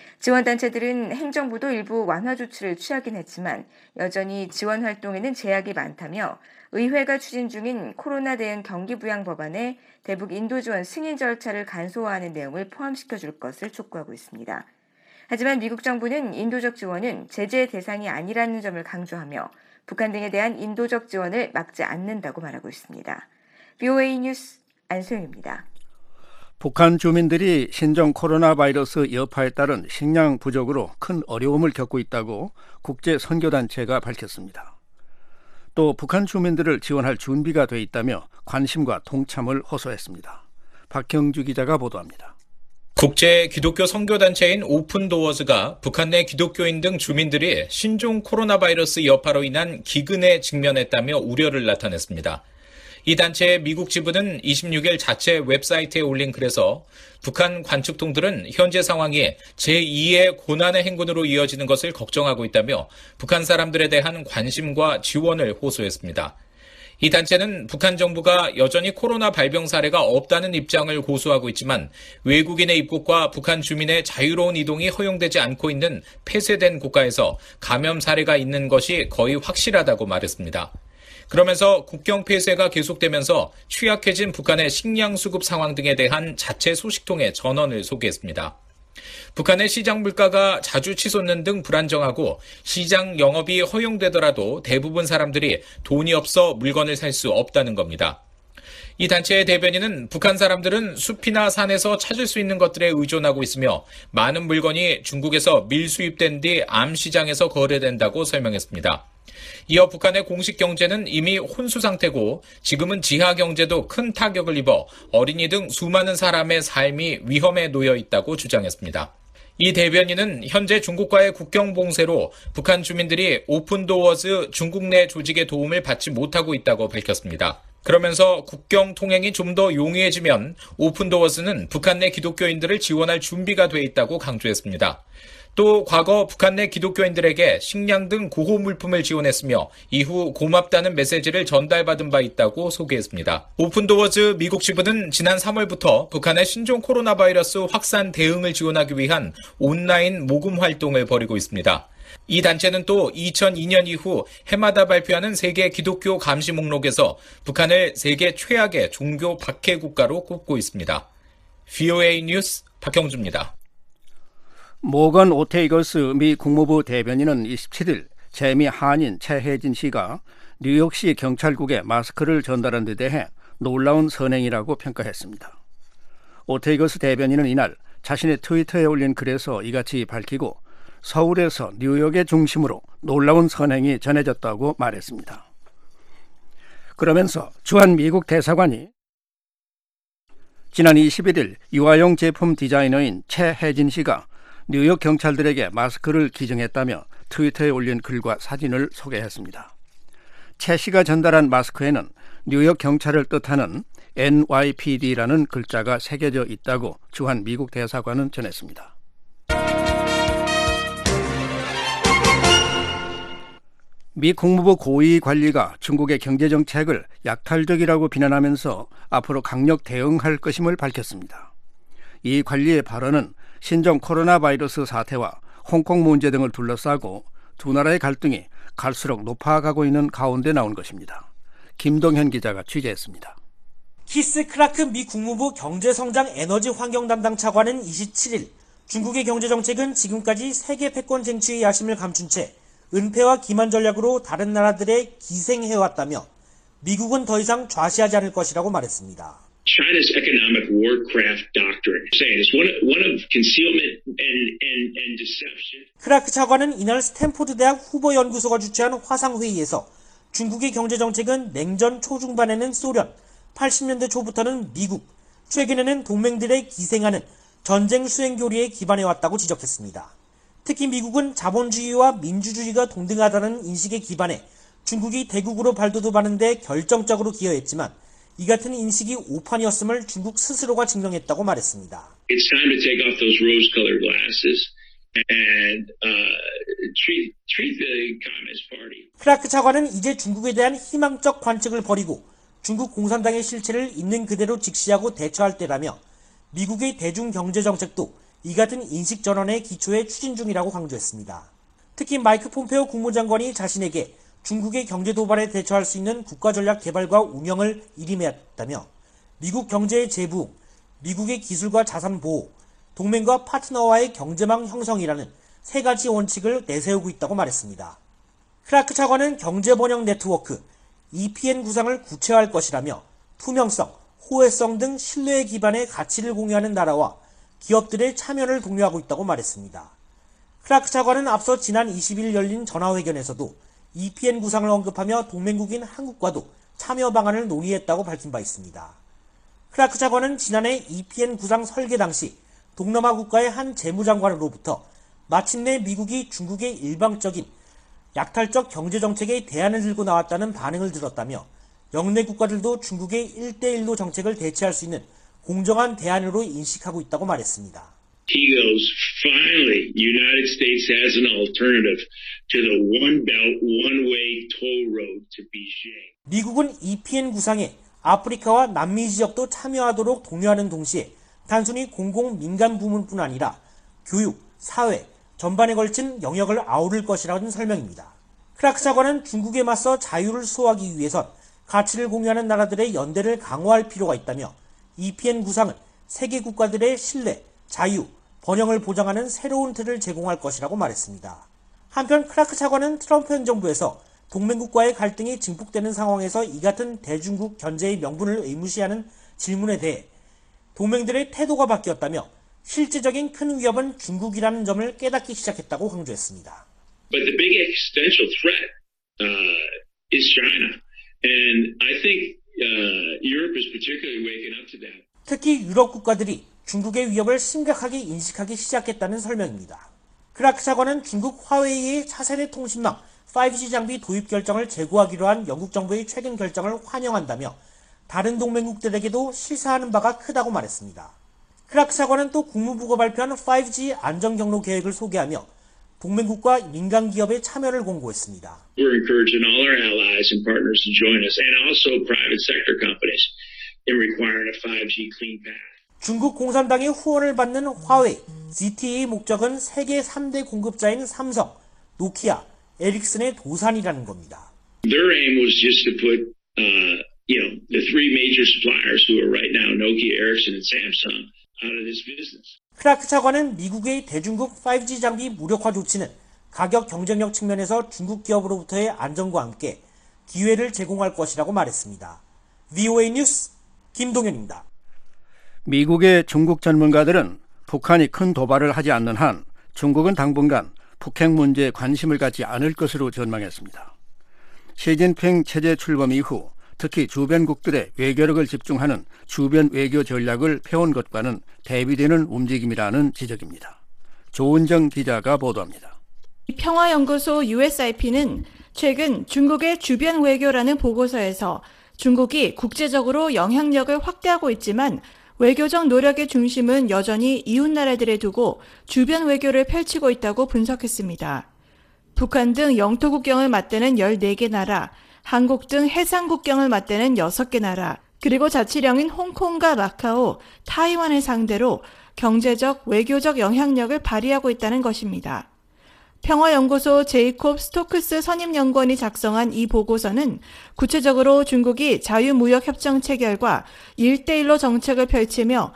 S14: 지원단체들은 행정부도 일부 완화 조치를 취하긴 했지만 여전히 지원 활동에는 제약이 많다며 의회가 추진 중인 코로나 대응 경기부양 법안에 대북 인도지원 승인 절차를 간소화하는 내용을 포함시켜 줄 것을 촉구하고 있습니다. 하지만 미국 정부는 인도적 지원은 제재 대상이 아니라는 점을 강조하며 북한 등에 대한 인도적 지원을 막지 않는다고 말하고 있습니다. 비오에이 뉴스 안소영입니다.
S5: 북한 주민들이 신종 코로나 바이러스 여파에 따른 식량 부족으로 큰 어려움을 겪고 있다고 국제선교단체가 밝혔습니다. 또 북한 주민들을 지원할 준비가 돼 있다며 관심과 동참을 호소했습니다. 박형주 기자가 보도합니다.
S15: 국제 기독교 선교단체인 오픈도어즈가 북한 내 기독교인 등 주민들이 신종 코로나 바이러스 여파로 인한 기근에 직면했다며 우려를 나타냈습니다. 이 단체의 미국 지부는 이십육일 자체 웹사이트에 올린 글에서 북한 관측통들은 현재 상황이 제이의 고난의 행군으로 이어지는 것을 걱정하고 있다며 북한 사람들에 대한 관심과 지원을 호소했습니다. 이 단체는 북한 정부가 여전히 코로나 발병 사례가 없다는 입장을 고수하고 있지만 외국인의 입국과 북한 주민의 자유로운 이동이 허용되지 않고 있는 폐쇄된 국가에서 감염 사례가 있는 것이 거의 확실하다고 말했습니다. 그러면서 국경 폐쇄가 계속되면서 취약해진 북한의 식량 수급 상황 등에 대한 자체 소식통의 전원을 소개했습니다. 북한의 시장 물가가 자주 치솟는 등 불안정하고 시장 영업이 허용되더라도 대부분 사람들이 돈이 없어 물건을 살 수 없다는 겁니다. 이 단체의 대변인은 북한 사람들은 숲이나 산에서 찾을 수 있는 것들에 의존하고 있으며 많은 물건이 중국에서 밀수입된 뒤 암시장에서 거래된다고 설명했습니다. 이어 북한의 공식 경제는 이미 혼수 상태고 지금은 지하 경제도 큰 타격을 입어 어린이 등 수많은 사람의 삶이 위험에 놓여 있다고 주장했습니다. 이 대변인은 현재 중국과의 국경 봉쇄로 북한 주민들이 오픈도어즈 중국 내 조직의 도움을 받지 못하고 있다고 밝혔습니다. 그러면서 국경 통행이 좀 더 용이해지면 오픈도어즈는 북한 내 기독교인들을 지원할 준비가 돼 있다고 강조했습니다. 또 과거 북한 내 기독교인들에게 식량 등 고호 물품을 지원했으며 이후 고맙다는 메시지를 전달받은 바 있다고 소개했습니다. 오픈도어즈 미국 지부는 지난 삼월부터 북한의 신종 코로나 바이러스 확산 대응을 지원하기 위한 온라인 모금 활동을 벌이고 있습니다. 이 단체는 또 이천이 년 이후 해마다 발표하는 세계 기독교 감시 목록에서 북한을 세계 최악의 종교 박해 국가로 꼽고 있습니다. 브이오에이 뉴스 박형주입니다.
S5: 모건 오테이거스 미 국무부 대변인은 이십칠 일 재미 한인 최혜진 씨가 뉴욕시 경찰국에 마스크를 전달한 데 대해 놀라운 선행이라고 평가했습니다. 오테이거스 대변인은 이날 자신의 트위터에 올린 글에서 이같이 밝히고 서울에서 뉴욕의 중심으로 놀라운 선행이 전해졌다고 말했습니다. 그러면서 주한 미국 대사관이 지난 이십일 일 유아용 제품 디자이너인 최혜진 씨가 뉴욕 경찰들에게 마스크를 기증했다며 트위터에 올린 글과 사진을 소개했습니다. 최 씨가 전달한 마스크에는 뉴욕 경찰을 뜻하는 엔와이피디라는 글자가 새겨져 있다고 주한 미국 대사관은 전했습니다. 미 국무부 고위 관리가 중국의 경제정책을 약탈적이라고 비난하면서 앞으로 강력 대응할 것임을 밝혔습니다. 이 관리의 발언은 신종 코로나 바이러스 사태와 홍콩 문제 등을 둘러싸고 두 나라의 갈등이 갈수록 높아가고 있는 가운데 나온 것입니다. 김동현 기자가 취재했습니다.
S16: 키스 크라크 미 국무부 경제성장 에너지 환경 담당 차관은 이십칠 일 중국의 경제정책은 지금까지 세계 패권 쟁취의 야심을 감춘 채 은폐와 기만 전략으로 다른 나라들에 기생해왔다며 미국은 더 이상 좌시하지 않을 것이라고 말했습니다.
S17: China's economic warcraft doctrine, saying it's one of, one of concealment and, and, and deception.
S16: 크라크 차관은 이날 스탠포드 대학 후보 연구소가 주최한 화상 회의에서 중국의 경제 정책은 냉전 초중반에는 소련, 팔십 년대 초부터는 미국, 최근에는 동맹들의 기생하는 전쟁 수행 교리에 기반해 왔다고 지적했습니다. 특히 미국은 자본주의와 민주주의가 동등하다는 인식에 기반해 중국이 대국으로 발돋움하는 데 결정적으로 기여했지만 이 같은 인식이 오판이었음을 중국 스스로가 증명했다고 말했습니다.
S17: It's time to take off those rose-colored glasses and uh, treat treat the Communist Party.
S16: 크라크 차관은 이제 중국에 대한 희망적 관측을 버리고 중국 공산당의 실체를 있는 그대로 직시하고 대처할 때라며 미국의 대중 경제 정책도 이 같은 인식 전환의 기초에 추진 중이라고 강조했습니다. 특히 마이크 폼페오 국무장관이 자신에게 중국의 경제 도발에 대처할 수 있는 국가전략 개발과 운영을 일임했다며 미국 경제의 재부흥, 미국의 기술과 자산 보호, 동맹과 파트너와의 경제망 형성이라는 세 가지 원칙을 내세우고 있다고 말했습니다. 크라크 차관은 경제번영 네트워크, 이피엔 구상을 구체화할 것이라며 투명성, 호혜성 등 신뢰에 기반의 가치를 공유하는 나라와 기업들의 참여를 독려하고 있다고 말했습니다. 크라크 차관은 앞서 지난 이십 일 열린 전화회견에서도 이피엔 구상을 언급하며 동맹국인 한국과도 참여 방안을 논의했다고 밝힌 바 있습니다. 크라크 차관은 지난해 이피엔 구상 설계 당시 동남아 국가의 한 재무장관으로부터 마침내 미국이 중국의 일방적인 약탈적 경제정책에 대안을 들고 나왔다는 반응을 들었다며 영내 국가들도 중국의 일 대 일로 정책을 대체할 수 있는 공정한 대안으로 인식하고 있다고 말했습니다.
S17: He goes, finally, United States has an alternative to the one belt, one way toll road to Beijing.
S16: 미국은 이피엔 구상에 아프리카와 남미 지역도 참여하도록 독려하는 동시에 단순히 공공 민간 부문뿐 아니라 교육, 사회 전반에 걸친 영역을 아우를 것이라는 설명입니다. 크라크 차관은 중국에 맞서 자유를 수호하기 위해선 가치를 공유하는 나라들의 연대를 강화할 필요가 있다며 이피엔 구상은 세계 국가들의 신뢰, 자유, 번영을 보장하는 새로운 틀을 제공할 것이라고 말했습니다. 한편 크라크 차관은 트럼프 행정부에서 동맹국과의 갈등이 증폭되는 상황에서 이 같은 대중국 견제의 명분을 의무시하는 질문에 대해 동맹들의 태도가 바뀌었다며 실질적인 큰 위협은 중국이라는 점을 깨닫기 시작했다고 강조했습니다.
S17: But the big existential threat uh, is China, and I think uh, Europe is particularly waking up to that.
S16: 특히 유럽 국가들이 중국의 위협을 심각하게 인식하기 시작했다는 설명입니다. 크라크 차관은 중국 화웨이의 차세대 통신망 파이브지 장비 도입 결정을 재고하기로 한 영국 정부의 최근 결정을 환영한다며 다른 동맹국들에게도 시사하는 바가 크다고 말했습니다. 크라크 차관은 또 국무부가 발표한 파이브지 안전경로 계획을 소개하며 동맹국과 민간 기업의 참여를 공고했습니다.
S17: We're encouraging all our allies and partners to join us, and also private sector companies in requiring a 파이브지 clean path.
S16: 중국 공산당의 후원을 받는 화웨이, 지티이의 목적은 세계 삼 대 공급자인 삼성, 노키아, 에릭슨의 도산이라는 겁니다.
S17: Their aim was just to put, uh, you know, the three major suppliers who are right now Nokia, Ericsson, and Samsung out of this business.
S16: 크라크 차관은 미국의 대중국 파이브지 장비 무력화 조치는 가격 경쟁력 측면에서 중국 기업으로부터의 안정과 함께 기회를 제공할 것이라고 말했습니다. 브이오에이 뉴스 김동현입니다.
S5: 미국의 중국 전문가들은 북한이 큰 도발을 하지 않는 한 중국은 당분간 북핵 문제에 관심을 갖지 않을 것으로 전망했습니다. 시진핑 체제 출범 이후 특히 주변국들의 외교력을 집중하는 주변 외교 전략을 펴온 것과는 대비되는 움직임이라는 지적입니다. 조은정 기자가 보도합니다.
S18: 평화연구소 유에스아이피는 최근 중국의 주변 외교라는 보고서에서 중국이 국제적으로 영향력을 확대하고 있지만 외교적 노력의 중심은 여전히 이웃나라들에 두고 주변 외교를 펼치고 있다고 분석했습니다. 북한 등 영토 국경을 맞대는 열네 개 나라, 한국 등 해상 국경을 맞대는 여섯 개 나라, 그리고 자치령인 홍콩과 마카오, 타이완을 상대로 경제적, 외교적 영향력을 발휘하고 있다는 것입니다. 평화연구소 제이콥 스토크스 선임연구원이 작성한 이 보고서는 구체적으로 중국이 자유무역협정 체결과 일대일로 정책을 펼치며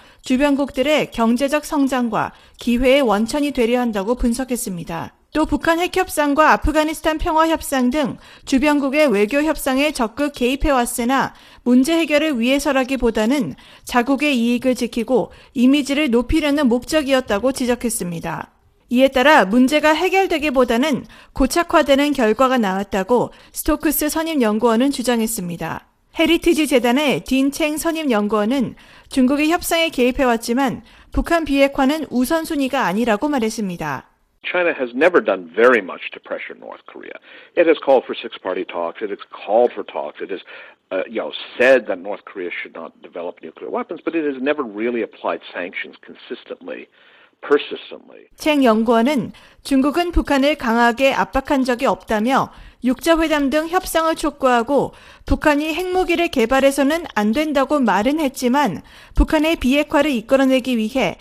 S18: 주변국들의 경제적 성장과 기회의 원천이 되려 한다고 분석했습니다. 또 북한 핵협상과 아프가니스탄 평화협상 등 주변국의 외교협상에 적극 개입해왔으나 문제 해결을 위해서라기보다는 자국의 이익을 지키고 이미지를 높이려는 목적이었다고 지적했습니다. 이에 따라 문제가 해결되기보다는 고착화되는 결과가 나왔다고 스토크스 선임연구원은 주장했습니다. 헤리티지 재단의 딘챙 선임연구원은 중국이 협상에 개입해왔지만 북한 비핵화는 우선순위가 아니라고 말했습니다.
S1: China has never done very much to pressure North Korea. It has called for six-party talks. It has called for talks. It has, uh, you know, said that North Korea should not develop nuclear weapons, but it has never really applied sanctions consistently, persistently.
S18: 챙 연구원은 중국은 북한을 강하게 압박한 적이 없다며 육자회담 등 협상을 촉구하고 북한이 핵무기를 개발해서는 안 된다고 말은 했지만 북한의 비핵화를 이끌어내기 위해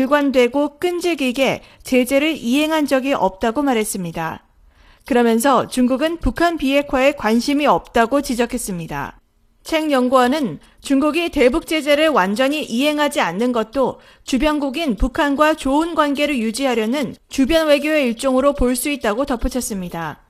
S18: 일관되고 끈질기게 제재를 이행한 적이 없다고 말했습니다. 그러면서 중국은 북한 비핵화에 관심이 없다고 지적했습니다. 챙 연구원은 중국이 대북 제재를 완전히 이행하지 않는 것도 주변국인 북한과 좋은 관계를 유지하려는 주변 외교의 일종으로 볼 수 있다고 덧붙였습니다.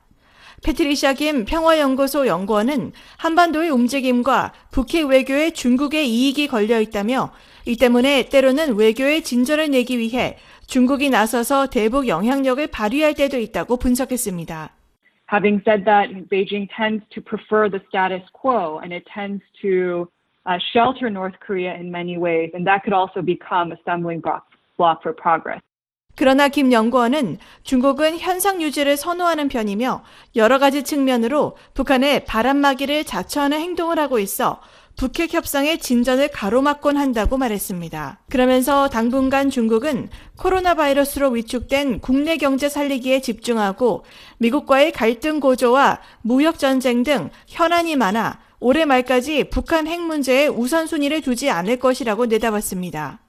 S18: 패트리샤 김 평화연구소 연구원은 한반도의 움직임과 북핵 외교에 중국의 이익이 걸려 있다며 이 때문에 때로는 외교의 진전을 내기 위해 중국이 나서서 대북 영향력을 발휘할 때도 있다고 분석했습니다.
S13: Having said that, Beijing tends to prefer the status quo and it tends to uh, shelter North Korea in many ways, and that could also become a stumbling block for progress.
S18: 그러나 김 연구원은 중국은 현상 유지를 선호하는 편이며 여러 가지 측면으로 북한의 바람막이를 자처하는 행동을 하고 있어 북핵 협상의 진전을 가로막곤 한다고 말했습니다. 그러면서 당분간 중국은 코로나 바이러스로 위축된 국내 경제 살리기에 집중하고 미국과의 갈등 고조와 무역 전쟁 등 현안이 많아 올해 말까지 북한 핵 문제에 우선순위를 두지 않을 것이라고 내다봤습니다.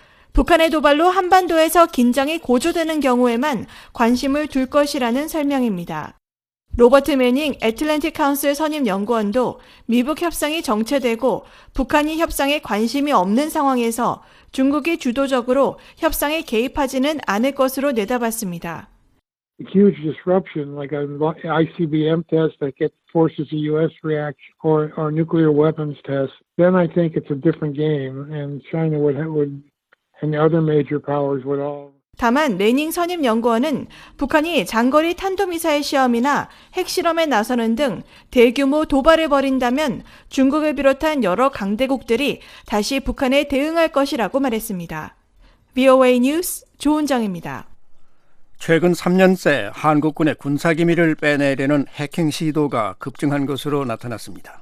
S18: 북한의 도발로 한반도에서 긴장이 고조되는 경우에만 관심을 둘 것이라는 설명입니다. 로버트 매닝 애틀랜틱 카운슬 선임 연구원도 미북 협상이 정체되고 북한이 협상에 관심이 없는 상황에서 중국이 주도적으로 협상에 개입하지는 않을 것으로 내다봤습니다.
S19: Huge disruption, like an I C B M test that gets forces the U S reaction, or or nuclear weapons test, then I think it's a different game, and China would would and the other major powers would all.
S18: 다만 매닝 선임 연구원은 북한이 장거리 탄도미사일 시험이나 핵실험에 나서는 등 대규모 도발을 벌인다면 중국을 비롯한 여러 강대국들이 다시 북한에 대응할 것이라고 말했습니다. 브이오에이 뉴스 조은정입니다.
S5: 최근 삼 년 새 한국군의 군사기밀을 빼내려는 해킹 시도가 급증한 것으로 나타났습니다.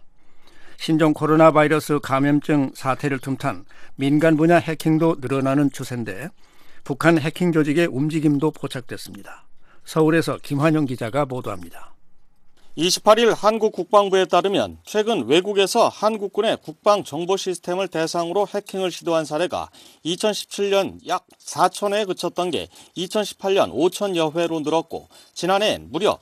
S5: 신종 코로나 바이러스 감염증 사태를 틈탄 민간 분야 해킹도 늘어나는 추세인데 북한 해킹 조직의 움직임도 포착됐습니다. 서울에서 김환영 기자가 보도합니다. 이십팔 일 한국 국방부에 따르면 최근 외국에서 한국군의 국방 정보 시스템을 대상으로 해킹을 시도한 사례가 이천십칠 년 약 사천 회에 그쳤던 게 이천십팔 년 오천여 회로 늘었고 지난해엔 무려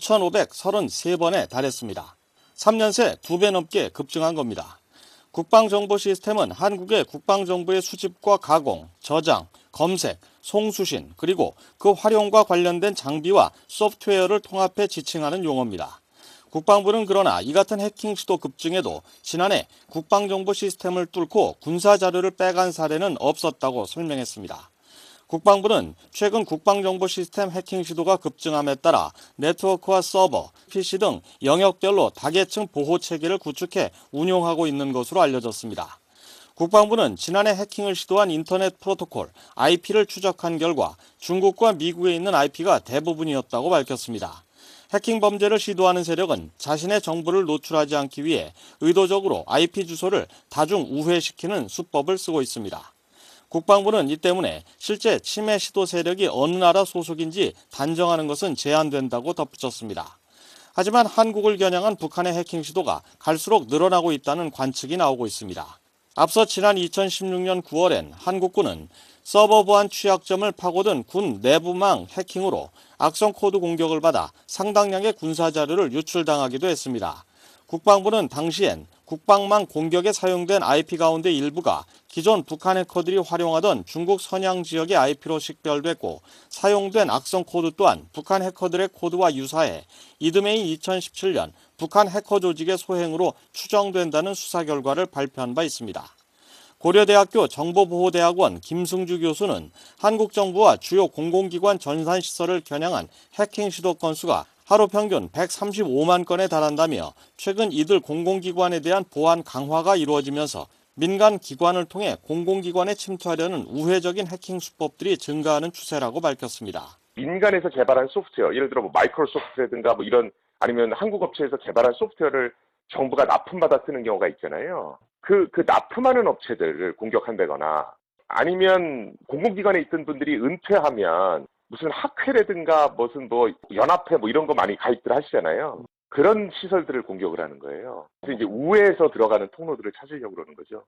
S5: 구천오백삼십삼 번에 달했습니다. 삼 년 새 두 배 넘게 급증한 겁니다. 국방정보 시스템은 한국의 국방정보의 수집과 가공, 저장, 검색, 송수신, 그리고 그 활용과 관련된 장비와 소프트웨어를 통합해 지칭하는 용어입니다. 국방부는 그러나 이 같은 해킹 시도 급증에도 지난해 국방정보 시스템을 뚫고 군사자료를 빼간 사례는 없었다고 설명했습니다. 국방부는 최근 국방정보 시스템 해킹 시도가 급증함에 따라 네트워크와 서버, 피씨 등 영역별로 다계층 보호 체계를 구축해 운용하고 있는 것으로 알려졌습니다. 국방부는 지난해 해킹을 시도한 인터넷 프로토콜 아이피를 추적한 결과 중국과 미국에 있는 아이피가 대부분이었다고 밝혔습니다. 해킹 범죄를 시도하는 세력은 자신의 정보를 노출하지 않기 위해 의도적으로 아이피 주소를 다중 우회시키는 수법을 쓰고 있습니다. 국방부는 이 때문에 실제 침해 시도 세력이 어느 나라 소속인지 단정하는 것은 제한된다고 덧붙였습니다. 하지만 한국을 겨냥한 북한의 해킹 시도가 갈수록 늘어나고 있다는 관측이 나오고 있습니다. 앞서 지난 이천십육 년 구월엔 한국군은 서버 보안 취약점을 파고든 군 내부망 해킹으로 악성 코드 공격을 받아 상당량의 군사 자료를 유출당하기도 했습니다. 국방부는 당시엔 국방망 공격에 사용된 아이피 가운데 일부가 기존 북한 해커들이 활용하던 중국 선양 지역의 아이피로 식별됐고 사용된 악성 코드 또한 북한 해커들의 코드와 유사해 이듬해인 이천십칠 년 북한 해커 조직의 소행으로 추정된다는 수사 결과를 발표한 바 있습니다. 고려대학교 정보보호대학원 김승주 교수는 한국 정부와 주요 공공기관 전산시설을 겨냥한 해킹 시도 건수가 하루 평균 백삼십오만 건에 달한다며 최근 이들 공공기관에 대한 보안 강화가 이루어지면서 민간 기관을 통해 공공기관에 침투하려는 우회적인 해킹 수법들이 증가하는 추세라고 밝혔습니다.
S20: 민간에서 개발한 소프트웨어, 예를 들어 뭐 마이크로소프트라든가 뭐 이런 아니면 한국 업체에서 개발한 소프트웨어를 정부가 납품받아 쓰는 경우가 있잖아요. 그, 그 납품하는 업체들을 공격한다거나 아니면 공공기관에 있던 분들이 은퇴하면 무슨 학회라든가 무슨 뭐 연합회 뭐 이런 거 많이 가입들 하시잖아요. 그런 시설들을 공격을 하는 거예요. 그래서 이제 우회해서 들어가는 통로들을 찾으려고 그러는 거죠.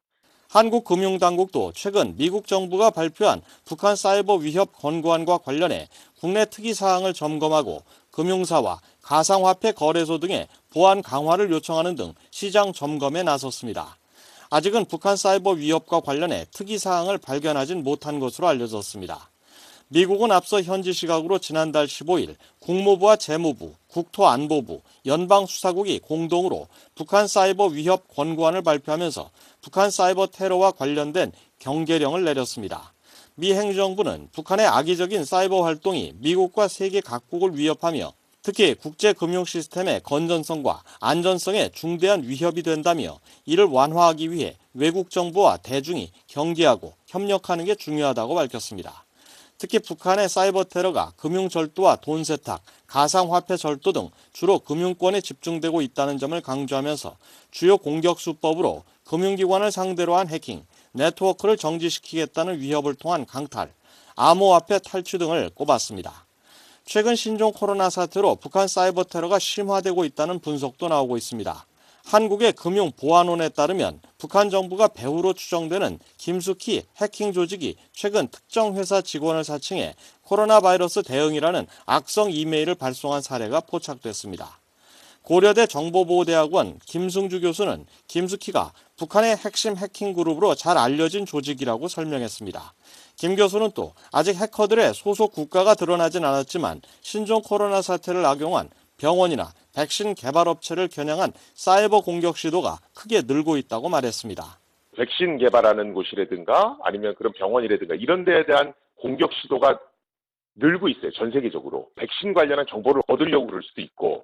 S5: 한국금융당국도 최근 미국 정부가 발표한 북한 사이버 위협 권고안과 관련해 국내 특이 사항을 점검하고 금융사와 가상화폐 거래소 등의 보안 강화를 요청하는 등 시장 점검에 나섰습니다. 아직은 북한 사이버 위협과 관련해 특이 사항을 발견하진 못한 것으로 알려졌습니다. 미국은 앞서 현지 시각으로 지난달 십오 일 국무부와 재무부, 국토안보부, 연방수사국이 공동으로 북한 사이버 위협 권고안을 발표하면서 북한 사이버 테러와 관련된 경계령을 내렸습니다. 미 행정부는 북한의 악의적인 사이버 활동이 미국과 세계 각국을 위협하며 특히 국제금융 시스템의 건전성과 안전성에 중대한 위협이 된다며 이를 완화하기 위해 외국 정부와 대중이 경계하고 협력하는 게 중요하다고 밝혔습니다. 특히 북한의 사이버 테러가 금융 절도와 돈 세탁, 가상화폐 절도 등 주로 금융권에 집중되고 있다는 점을 강조하면서 주요 공격 수법으로 금융기관을 상대로 한 해킹, 네트워크를 정지시키겠다는 위협을 통한 강탈, 암호화폐 탈취 등을 꼽았습니다. 최근 신종 코로나 사태로 북한 사이버 테러가 심화되고 있다는 분석도 나오고 있습니다.
S10: 한국의 금융보안원에 따르면 북한 정부가 배후로 추정되는 김숙희 해킹 조직이 최근 특정 회사 직원을 사칭해 코로나 바이러스 대응이라는 악성 이메일을 발송한 사례가 포착됐습니다. 고려대 정보보호대학원 김승주 교수는 김숙희가 북한의 핵심 해킹 그룹으로 잘 알려진 조직이라고 설명했습니다. 김 교수는 또 아직 해커들의 소속 국가가 드러나진 않았지만 신종 코로나 사태를 악용한 병원이나 백신 개발업체를 겨냥한 사이버 공격 시도가 크게 늘고 있다고 말했습니다.
S20: 백신 개발하는 곳이라든가 아니면 그런 병원이라든가 이런 데에 대한 공격 시도가 늘고 있어요. 전 세계적으로. 백신 관련한 정보를 얻으려고 그럴 수도 있고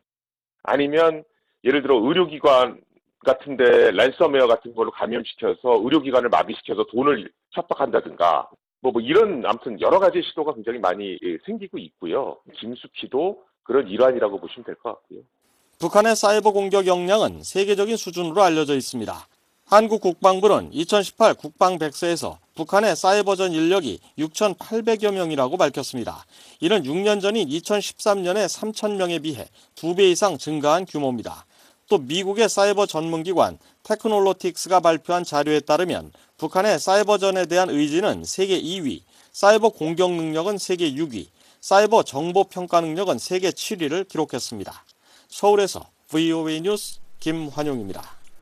S20: 아니면 예를 들어 의료기관 같은데 랜섬웨어 같은 걸로 감염시켜서 의료기관을 마비시켜서 돈을 협박한다든가 뭐, 뭐 이런 아무튼 여러 가지 시도가 굉장히 많이 생기고 있고요. 김숙희도 그런 일환이라고 보시면 될 것 같고요.
S10: 북한의 사이버 공격 역량은 세계적인 수준으로 알려져 있습니다. 한국 국방부는 이천십팔 국방백서에서 북한의 사이버전 인력이 육천팔백여 명이라고 밝혔습니다. 이는 육 년 전인 이천십삼 년의 삼천 명에 비해 두 배 이상 증가한 규모입니다. 또 미국의 사이버 전문기관 테크놀로틱스가 발표한 자료에 따르면 북한의 사이버전에 대한 의지는 세계 이 위, 사이버 공격 능력은 세계 육 위, 사이버 정보 평가 능력은 세계 칠 위를 기록했습니다. 서울에서 브이오에이 뉴스 김환용입니다.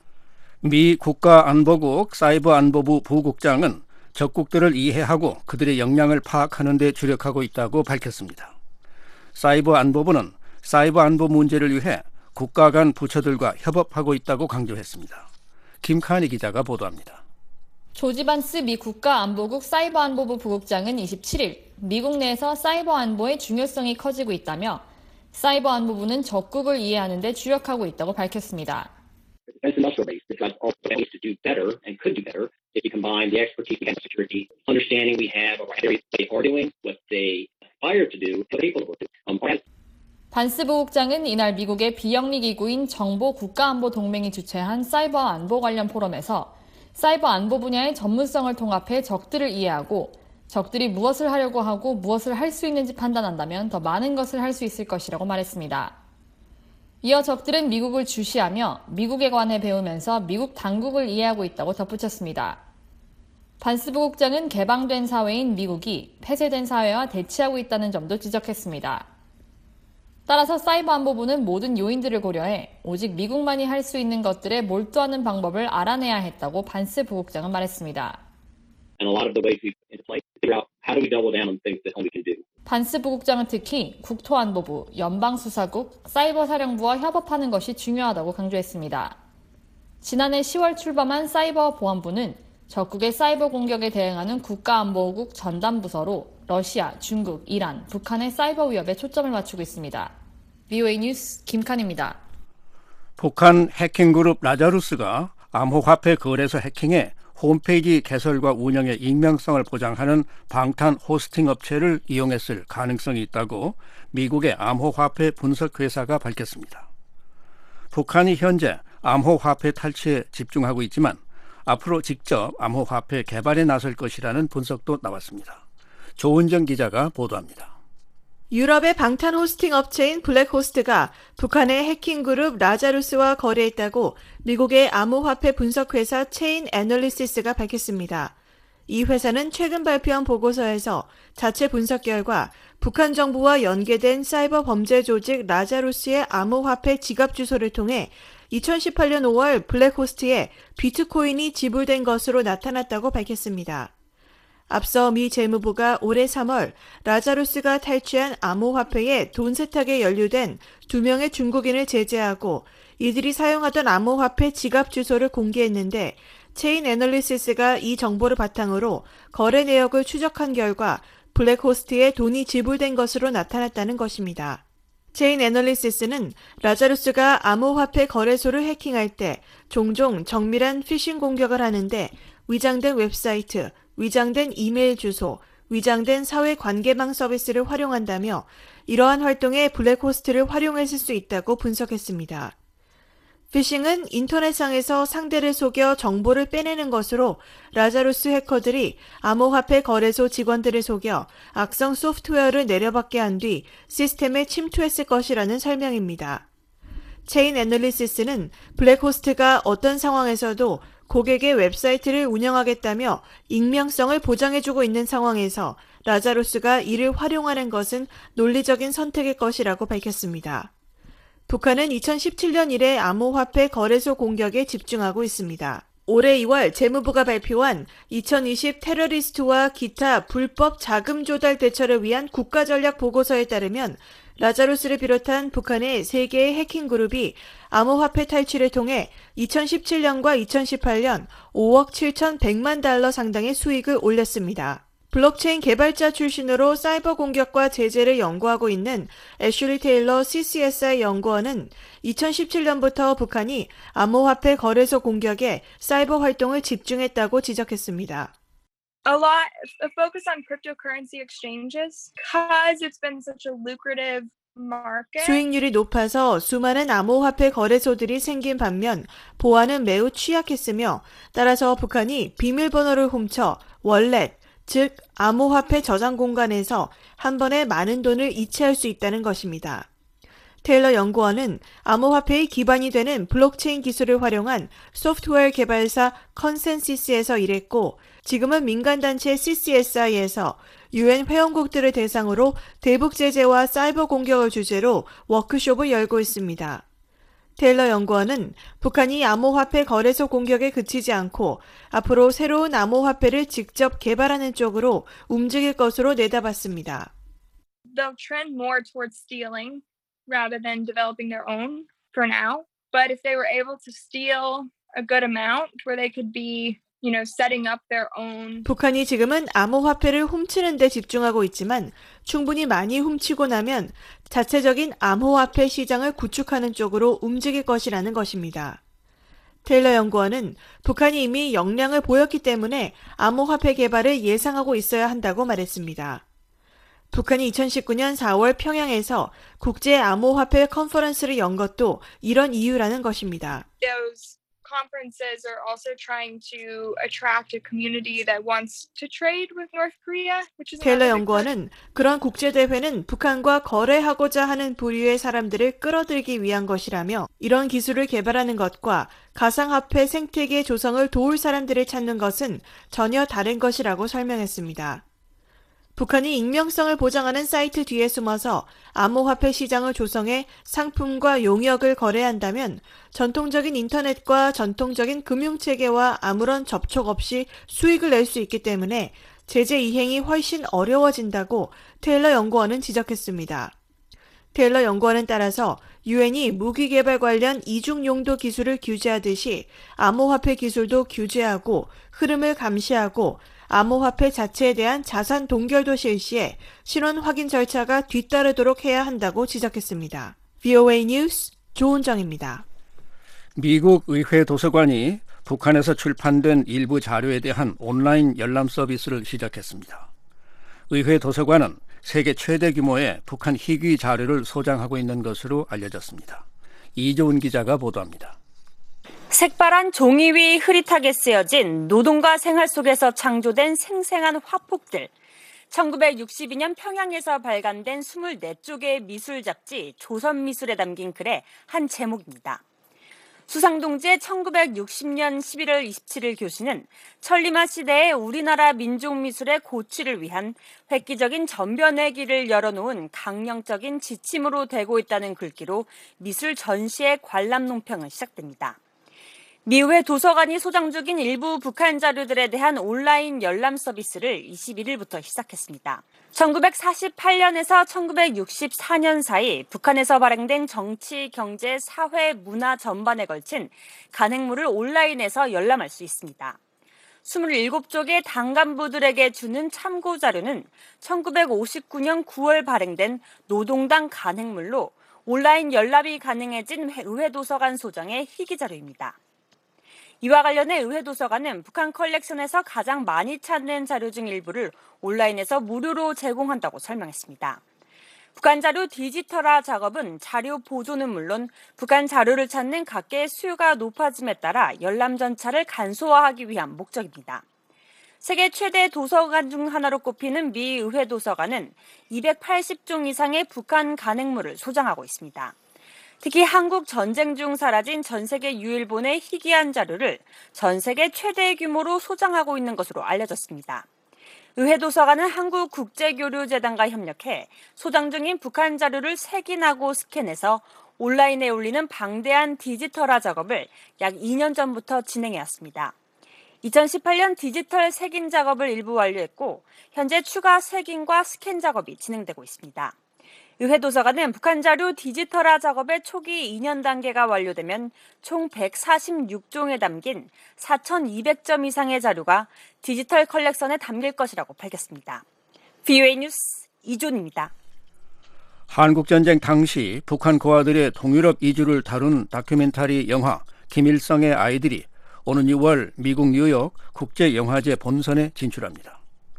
S5: 미 국가안보국 사이버안보부 부국장은 적국들을 이해하고 그들의 역량을 파악하는 데 주력하고 있다고 밝혔습니다. 사이버안보부는 사이버안보 문제를 위해 국가 간 부처들과 협업하고 있다고 강조했습니다. 김칸희 기자가 보도합니다.
S21: 조지 반스 미 국가안보국 사이버안보부 부국장은 이십칠 일 미국 내에서 사이버 안보의 중요성이 커지고 있다며 사이버 안보부는 적국을 이해하는 데 주력하고 있다고 밝혔습니다.
S22: Defense industrial base has got all the ways to do better and could do better if you combine the expertise we have in security, understanding we have of what they are doing, what they aspire to do, what they're capable of doing. Um,
S21: 반스 부국장은 이날 미국의 비영리 기구인 정보 국가안보 동맹이 주최한 사이버 안보 관련 포럼에서 사이버 안보 분야의 전문성을 통합해 적들을 이해하고 적들이 무엇을 하려고 하고 무엇을 할 수 있는지 판단한다면 더 많은 것을 할 수 있을 것이라고 말했습니다. 이어 적들은 미국을 주시하며 미국에 관해 배우면서 미국 당국을 이해하고 있다고 덧붙였습니다. 반스 부국장은 개방된 사회인 미국이 폐쇄된 사회와 대치하고 있다는 점도 지적했습니다. 따라서 사이버 안보부는 모든 요인들을 고려해 오직 미국만이 할 수 있는 것들에 몰두하는 방법을 알아내야 했다고 반스 부국장은 말했습니다.
S22: And a lot of the ways we put into place to figure out how do we double down on things that only can do.
S21: 반스 부국장은 특히 국토안보부, 연방수사국, 사이버사령부와 협업하는 것이 중요하다고 강조했습니다. 지난해 시월 출범한 사이버보안부는 적국의 사이버 공격에 대응하는 국가안보국 전담부서로 러시아, 중국, 이란, 북한의 사이버 위협에 초점을 맞추고 있습니다. 브이오에이 뉴스 김칸입니다.
S5: 북한 해킹그룹 라자루스가 암호화폐 거래소 해킹에 홈페이지 개설과 운영의 익명성을 보장하는 방탄 호스팅 업체를 이용했을 가능성이 있다고 미국의 암호화폐 분석회사가 밝혔습니다. 북한이 현재 암호화폐 탈취에 집중하고 있지만 앞으로 직접 암호화폐 개발에 나설 것이라는 분석도 나왔습니다. 조은정 기자가 보도합니다.
S18: 유럽의 방탄 호스팅 업체인 블랙호스트가 북한의 해킹 그룹 라자루스와 거래했다고 미국의 암호화폐 분석회사 체인 애널리시스가 밝혔습니다. 이 회사는 최근 발표한 보고서에서 자체 분석 결과 북한 정부와 연계된 사이버 범죄 조직 라자루스의 암호화폐 지갑 주소를 통해 이천십팔 년 오월 블랙호스트에 비트코인이 지불된 것으로 나타났다고 밝혔습니다. 앞서 미 재무부가 올해 삼월 라자루스가 탈취한 암호화폐에 돈 세탁에 연루된 두 명의 중국인을 제재하고 이들이 사용하던 암호화폐 지갑 주소를 공개했는데 체인 애널리시스가 이 정보를 바탕으로 거래 내역을 추적한 결과 블랙호스트에 돈이 지불된 것으로 나타났다는 것입니다. 체인 애널리시스는 라자루스가 암호화폐 거래소를 해킹할 때 종종 정밀한 피싱 공격을 하는데 위장된 웹사이트, 위장된 이메일 주소, 위장된 사회관계망 서비스를 활용한다며 이러한 활동에 블랙호스트를 활용했을 수 있다고 분석했습니다. 피싱은 인터넷상에서 상대를 속여 정보를 빼내는 것으로 라자루스 해커들이 암호화폐 거래소 직원들을 속여 악성 소프트웨어를 내려받게 한 뒤 시스템에 침투했을 것이라는 설명입니다. 체인 애널리시스는 블랙호스트가 어떤 상황에서도 고객의 웹사이트를 운영하겠다며 익명성을 보장해주고 있는 상황에서 라자루스가 이를 활용하는 것은 논리적인 선택일 것이라고 밝혔습니다. 북한은 이천십칠 년 이래 암호화폐 거래소 공격에 집중하고 있습니다. 올해 이월 재무부가 발표한 이천이십 테러리스트와 기타 불법 자금 조달 대처를 위한 국가전략 보고서에 따르면 라자루스를 비롯한 북한의 세 개의 해킹 그룹이 암호화폐 탈취를 통해 이천십칠 년과 이천십팔 년 오억 칠천백만 달러 상당의 수익을 올렸습니다. 블록체인 개발자 출신으로 사이버 공격과 제재를 연구하고 있는 애슐리 테일러 씨씨에스아이 연구원은 이천십칠 년부터 북한이 암호화폐 거래소 공격에 사이버 활동을 집중했다고 지적했습니다.
S2: A lot a focus on cryptocurrency exchanges because it's been such a lucrative market.
S18: 수익률이 높아서 수많은 암호화폐 거래소들이 생긴 반면 보안은 매우 취약했으며 따라서 북한이 비밀번호를 훔쳐 월렛, 즉 암호화폐 저장 공간에서 한 번에 많은 돈을 이체할 수 있다는 것입니다. 테일러 연구원은 암호화폐의 기반이 되는 블록체인 기술을 활용한 소프트웨어 개발사 컨센시스에서 일했고 지금은 민간단체 씨씨에스아이에서 유엔 회원국들을 대상으로 대북 제재와 사이버 공격을 주제로 워크숍을 열고 있습니다. 테일러 연구원은 북한이 암호화폐 거래소 공격에 그치지 않고 앞으로 새로운 암호화폐를 직접 개발하는 쪽으로 움직일 것으로 내다봤습니다.
S2: They'll trend more towards stealing rather than developing their own for now. But if they were able to steal a good amount where they could be, you know, setting up their own.
S18: 북한이 지금은 암호화폐를 훔치는 데 집중하고 있지만 충분히 많이 훔치고 나면 자체적인 암호화폐 시장을 구축하는 쪽으로 움직일 것이라는 것입니다. 테일러 연구원은 북한이 이미 역량을 보였기 때문에 암호화폐 개발을 예상하고 있어야 한다고 말했습니다. 북한이 이천십구 년 사월 평양에서 국제 암호화폐 컨퍼런스를 연 것도 이런 이유라는 것입니다.
S2: Those conferences are also trying to attract a community that wants to trade with North Korea, which is
S18: 테일러 연구원은 그런 국제대회는 북한과 거래하고자 하는 부류의 사람들을 끌어들이기 위한 것이라며 이런 기술을 개발하는 것과 가상화폐 생태계 조성을 도울 사람들을 찾는 것은 전혀 다른 것이라고 설명했습니다. 북한이 익명성을 보장하는 사이트 뒤에 숨어서 암호화폐 시장을 조성해 상품과 용역을 거래한다면 전통적인 인터넷과 전통적인 금융체계와 아무런 접촉 없이 수익을 낼 수 있기 때문에 제재 이행이 훨씬 어려워진다고 테일러 연구원은 지적했습니다. 테일러 연구원은 따라서 유엔이 무기 개발 관련 이중 용도 기술을 규제하듯이 암호화폐 기술도 규제하고 흐름을 감시하고 암호화폐 자체에 대한 자산 동결도 실시해 신원 확인 절차가 뒤따르도록 해야 한다고 지적했습니다. 브이오에이 뉴스 조은정입니다.
S5: 미국 의회 도서관이 북한에서 출판된 일부 자료에 대한 온라인 열람 서비스를 시작했습니다. 의회 도서관은 세계 최대 규모의 북한 희귀 자료를 소장하고 있는 것으로 알려졌습니다. 이조은 기자가 보도합니다.
S3: 색바란 종이 위 흐릿하게 쓰여진 노동과 생활 속에서 창조된 생생한 화폭들. 천구백육십이 년 평양에서 발간된 이십사 쪽의 미술 잡지 조선미술에 담긴 글의 한 제목입니다. 수상동지의 천구백육십 년 십일월 이십칠일 교시는 천리마 시대의 우리나라 민족미술의 고취를 위한 획기적인 전변의 길을 열어놓은 강령적인 지침으로 되고 있다는 글귀로 미술 전시의 관람 논평은 시작됩니다. 미 의회 도서관이 소장 중인 일부 북한 자료들에 대한 온라인 열람 서비스를 이십일일부터 시작했습니다. 천구백사십팔 년에서 천구백육십사 년 사이 북한에서 발행된 정치, 경제, 사회, 문화 전반에 걸친 간행물을 온라인에서 열람할 수 있습니다. 이십칠 쪽의 당 간부들에게 주는 참고 자료는 천구백오십구 년 구월 발행된 노동당 간행물로 온라인 열람이 가능해진 의회 도서관 소장의 희귀 자료입니다. 이와 관련해 의회 도서관은 북한 컬렉션에서 가장 많이 찾는 자료 중 일부를 온라인에서 무료로 제공한다고 설명했습니다. 북한 자료 디지털화 작업은 자료 보존은 물론 북한 자료를 찾는 각계의 수요가 높아짐에 따라 열람 전차를 간소화하기 위한 목적입니다. 세계 최대 도서관 중 하나로 꼽히는 미 의회 도서관은 이백팔십 종 이상의 북한 간행물을 소장하고 있습니다. 특히 한국 전쟁 중 사라진 전 세계 유일본의 희귀한 자료를 전 세계 최대 규모로 소장하고 있는 것으로 알려졌습니다. 의회도서관은 한국국제교류재단과 협력해 소장 중인 북한 자료를 색인하고 스캔해서 온라인에 올리는 방대한 디지털화 작업을 약 이 년 전부터 진행해왔습니다. 이천십팔 년 디지털 색인 작업을 일부 완료했고 현재 추가 색인과 스캔 작업이 진행되고 있습니다. 의회도서관은 북한 자료 디지털화 작업의 초기 이 년 단계가 완료되면 총 백사십육 종에 담긴 사천이백 점 이상의 자료가 디지털 컬렉션에 담길 것이라고 밝혔습니다. 브이오에이 뉴스 이존입니다.
S5: 한국전쟁 당시 북한 고아들의 동유럽 이주를 다룬 다큐멘터리 영화 김일성의 아이들이 오는 유월 미국 뉴욕 국제영화제 본선에 진출합니다.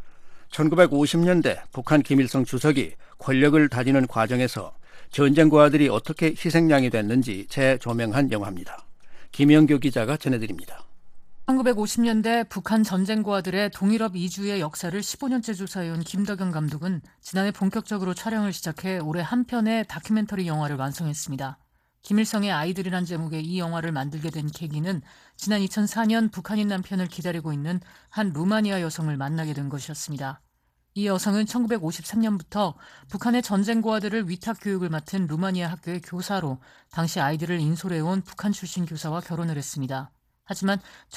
S5: 천구백오십 년대 북한 김일성 주석이 권력을 다지는 과정에서 전쟁 고아들이 어떻게 희생양이 됐는지 재조명한 영화입니다. 김영규 기자가 전해드립니다.
S4: 천구백오십 년대 북한 전쟁 고아들의 동유럽 이주의 역사를 십오 년째 조사해온 김덕영 감독은 지난해 본격적으로 촬영을 시작해 올해 한 편의 다큐멘터리 영화를 완성했습니다. 김일성의 아이들이란 제목의 이 영화를 만들게 된 계기는 지난 이천사 년 북한인 남편을 기다리고 있는 한 루마니아 여성을 만나게 된 것이었습니다. 이 여성은 천구백오십삼 년부터 북한의 전쟁 고아들을 위탁 교육을 맡은 루마니아 학교의 교사로 당시 아이들을 인솔해온 북한 출신 교사와 결혼을 했습니다. 하지만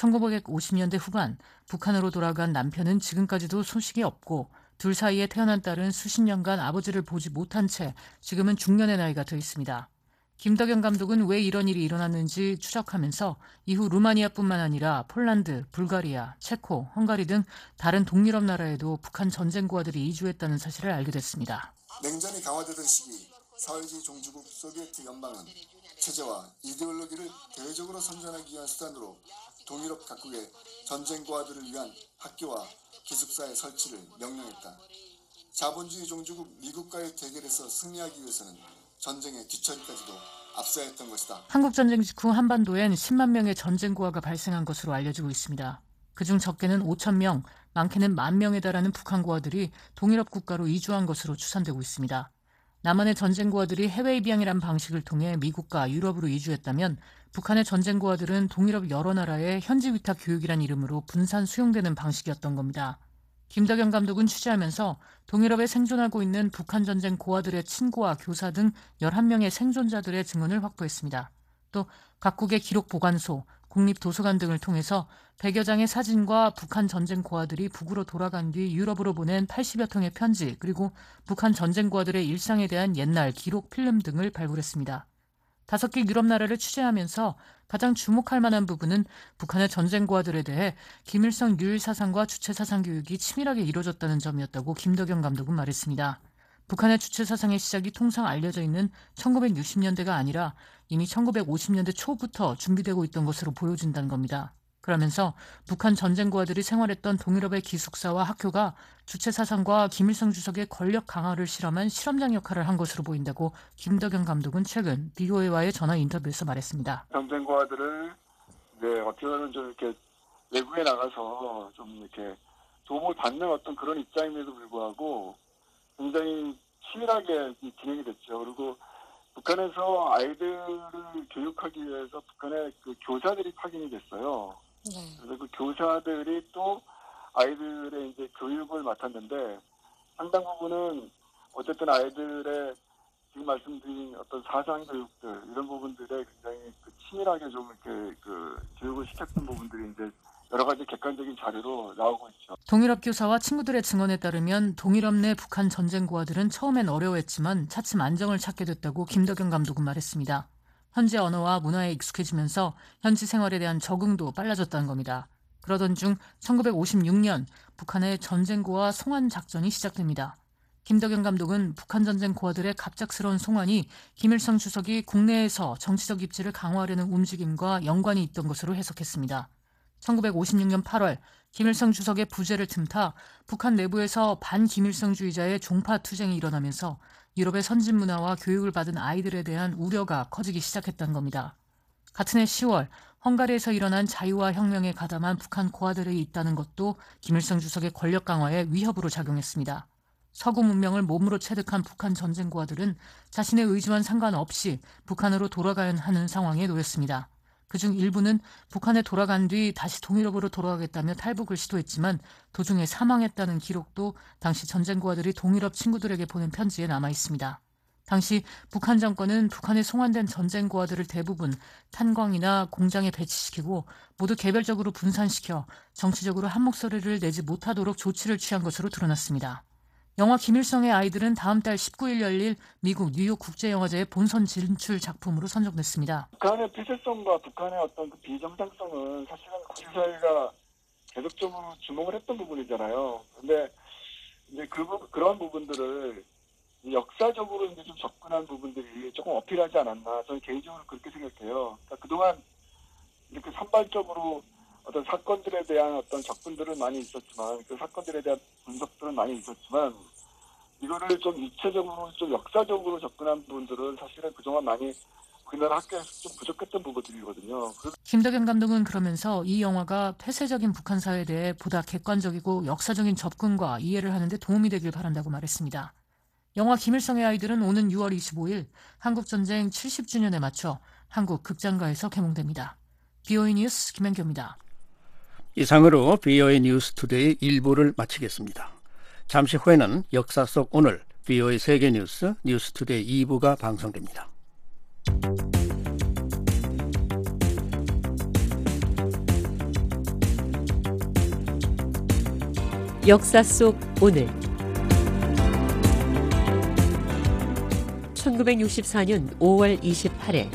S4: 천구백오십 년대 후반 북한으로 돌아간 남편은 지금까지도 소식이 없고 둘 사이에 태어난 딸은 수십 년간 아버지를 보지 못한 채 지금은 중년의 나이가 돼 있습니다. 김덕영 감독은 왜 이런 일이 일어났는지 추적하면서 이후 루마니아뿐만 아니라 폴란드, 불가리아, 체코, 헝가리 등 다른 동유럽 나라에도 북한 전쟁 고아들이 이주했다는 사실을 알게 됐습니다.
S6: 냉전이 강화되던 시기 사회주의 종주국 소비에트 연방은 체제와 이데올로기를 대외적으로 선전하기 위한 수단으로 동유럽 각국의 전쟁 고아들을 위한 학교와 기숙사의 설치를 명령했다. 자본주의 종주국 미국과의 대결에서 승리하기 위해서는 전쟁의 뒤처리까지도 앞서야 했던 것이다.
S4: 한국전쟁 직후 한반도엔 십만 명의 전쟁 고아가 발생한 것으로 알려지고 있습니다. 그중 적게는 오천 명, 많게는 만 명에 달하는 북한 고아들이 동유럽 국가로 이주한 것으로 추산되고 있습니다. 남한의 전쟁 고아들이 해외 입양이란 방식을 통해 미국과 유럽으로 이주했다면 북한의 전쟁 고아들은 동유럽 여러 나라의 현지 위탁 교육이란 이름으로 분산 수용되는 방식이었던 겁니다. 김덕영 감독은 취재하면서 동유럽에 생존하고 있는 북한 전쟁 고아들의 친구와 교사 등 열한 명의 생존자들의 증언을 확보했습니다. 또 각국의 기록 보관소, 국립도서관 등을 통해서 백여 장의 사진과 북한 전쟁 고아들이 북으로 돌아간 뒤 유럽으로 보낸 팔십여 통의 편지, 그리고 북한 전쟁 고아들의 일상에 대한 옛날 기록 필름 등을 발굴했습니다. 다섯 개 유럽 나라를 취재하면서 가장 주목할 만한 부분은 북한의 전쟁 고아들에 대해 김일성 유일 사상과 주체 사상 교육이 치밀하게 이루어졌다는 점이었다고 김덕영 감독은 말했습니다. 북한의 주체 사상의 시작이 통상 알려져 있는 천구백육십 년대가 아니라 이미 천구백오십 년대 초부터 준비되고 있던 것으로 보여진다는 겁니다. 그러면서 북한 전쟁 고아들이 생활했던 동유럽의 기숙사와 학교가 주체 사상과 김일성 주석의 권력 강화를 실험한 실험장 역할을 한 것으로 보인다고 김덕영 감독은 최근 비오에이와의 전화 인터뷰에서 말했습니다.
S23: 전쟁 고아들을 네, 어떻게 보면 좀 이렇게 외국에 나가서 좀 이렇게 도움을 받는 어떤 그런 입장임에도 불구하고 굉장히 치밀하게 진행이 됐죠. 그리고 북한에서 아이들을 교육하기 위해서 북한의 그 교사들이 파견이 됐어요. 네. 그래서 그 교사들이 또 아이들의 이제 교육을 맡았는데 상당 부분은 어쨌든 아이들의 지금 말씀드린 어떤 사상 교육들 이런 부분들에 굉장히 그 치밀하게 좀 이렇게 그 교육을 시켰던 부분들이 이제 여러 가지 객관적인 자료로 나오고 있죠.
S4: 동유럽 교사와 친구들의 증언에 따르면 동유럽 내 북한 전쟁 고아들은 처음엔 어려워했지만 차츰 안정을 찾게 됐다고 김덕영 감독은 말했습니다. 현지 언어와 문화에 익숙해지면서 현지 생활에 대한 적응도 빨라졌다는 겁니다. 그러던 중 천구백오십육 년 북한의 전쟁 고아 송환 작전이 시작됩니다. 김덕영 감독은 북한 전쟁 고아들의 갑작스러운 송환이 김일성 주석이 국내에서 정치적 입지를 강화하려는 움직임과 연관이 있던 것으로 해석했습니다. 천구백오십육 년 팔월 김일성 주석의 부재를 틈타 북한 내부에서 반김일성주의자의 종파 투쟁이 일어나면서 유럽의 선진 문화와 교육을 받은 아이들에 대한 우려가 커지기 시작했던 겁니다. 같은 해 시월 헝가리에서 일어난 자유화 혁명에 가담한 북한 고아들이 있다는 것도 김일성 주석의 권력 강화에 위협으로 작용했습니다. 서구 문명을 몸으로 체득한 북한 전쟁고아들은 자신의 의지와는 상관없이 북한으로 돌아가야 하는 상황에 놓였습니다. 그중 일부는 북한에 돌아간 뒤 다시 동유럽으로 돌아가겠다며 탈북을 시도했지만 도중에 사망했다는 기록도 당시 전쟁고아들이 동유럽 친구들에게 보낸 편지에 남아 있습니다. 당시 북한 정권은 북한에 송환된 전쟁고아들을 대부분 탄광이나 공장에 배치시키고 모두 개별적으로 분산시켜 정치적으로 한 목소리를 내지 못하도록 조치를 취한 것으로 드러났습니다. 영화 김일성의 아이들은 다음 달 십구 일 열릴 미국 뉴욕 국제영화제의 본선 진출 작품으로 선정됐습니다.
S23: 북한의 폐쇄성과 북한의 어떤 그 비정상성은 사실은 국제사회가 계속적으로 주목을 했던 부분이잖아요. 근데 이제 그 그런 부분들을 역사적으로 이제 좀 접근한 부분들이 조금 어필하지 않았나 저는 개인적으로 그렇게 생각해요. 그러니까 그동안 이렇게 산발적으로 어떤 사건들에 대한 어떤 접근들은 많이 있었지만 그 사건들에 대한 분석들은 많이 있었지만 이거를 좀 입체적으로 좀 역사적으로 접근한 부분들은 사실은 그동안 많이 우리나라 학교에서 좀 부족했던 부분들이거든요.
S4: 김덕현 감독은 그러면서 이 영화가 폐쇄적인 북한 사회에 대해 보다 객관적이고 역사적인 접근과 이해를 하는 데 도움이 되길 바란다고 말했습니다. 영화 김일성의 아이들은 오는 유월 이십오일 한국전쟁 칠십 주년에 맞춰 한국 극장가에서 개봉됩니다. 비오이 뉴스 김현규입니다.
S5: 이상으로 비오이 뉴스 투데이 일 부를 마치겠습니다. 잠시 후에는 역사 속 오늘 비오이 세계뉴스 뉴스 투데이 이 부가 방송됩니다.
S7: 역사 속 오늘 천구백육십사년 오월 이십팔일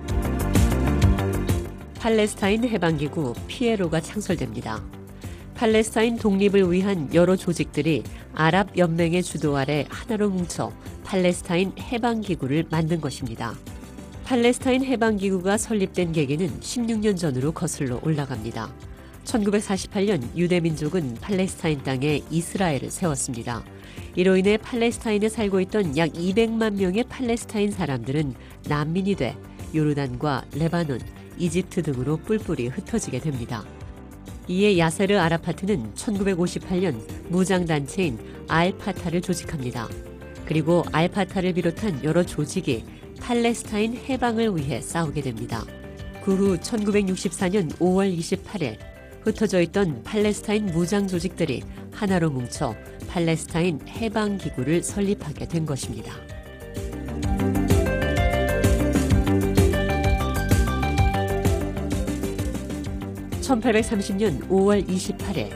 S7: 팔레스타인 해방기구 피에로가 창설됩니다. 팔레스타인 독립을 위한 여러 조직들이 아랍연맹의 주도 아래 하나로 뭉쳐 팔레스타인 해방기구를 만든 것입니다. 팔레스타인 해방기구가 설립된 계기는 십육 년 전으로 거슬러 올라갑니다. 천구백사십팔년 유대민족은 팔레스타인 땅에 이스라엘을 세웠습니다. 이로 인해 팔레스타인에 살고 있던 약 이백만 명의 팔레스타인 사람들은 난민이 돼 요르단과 레바논, 이집트 등으로 뿔뿔이 흩어지게 됩니다. 이에 야세르 아라파트는 천구백오십팔년 무장단체인 알파타를 조직합니다. 그리고 알파타를 비롯한 여러 조직이 팔레스타인 해방을 위해 싸우게 됩니다. 그 후 천구백육십사년 오월 이십팔일 흩어져 있던 팔레스타인 무장 조직들이 하나로 뭉쳐 팔레스타인 해방기구를 설립하게 된 것입니다. 천팔백삼십년 오월 이십팔일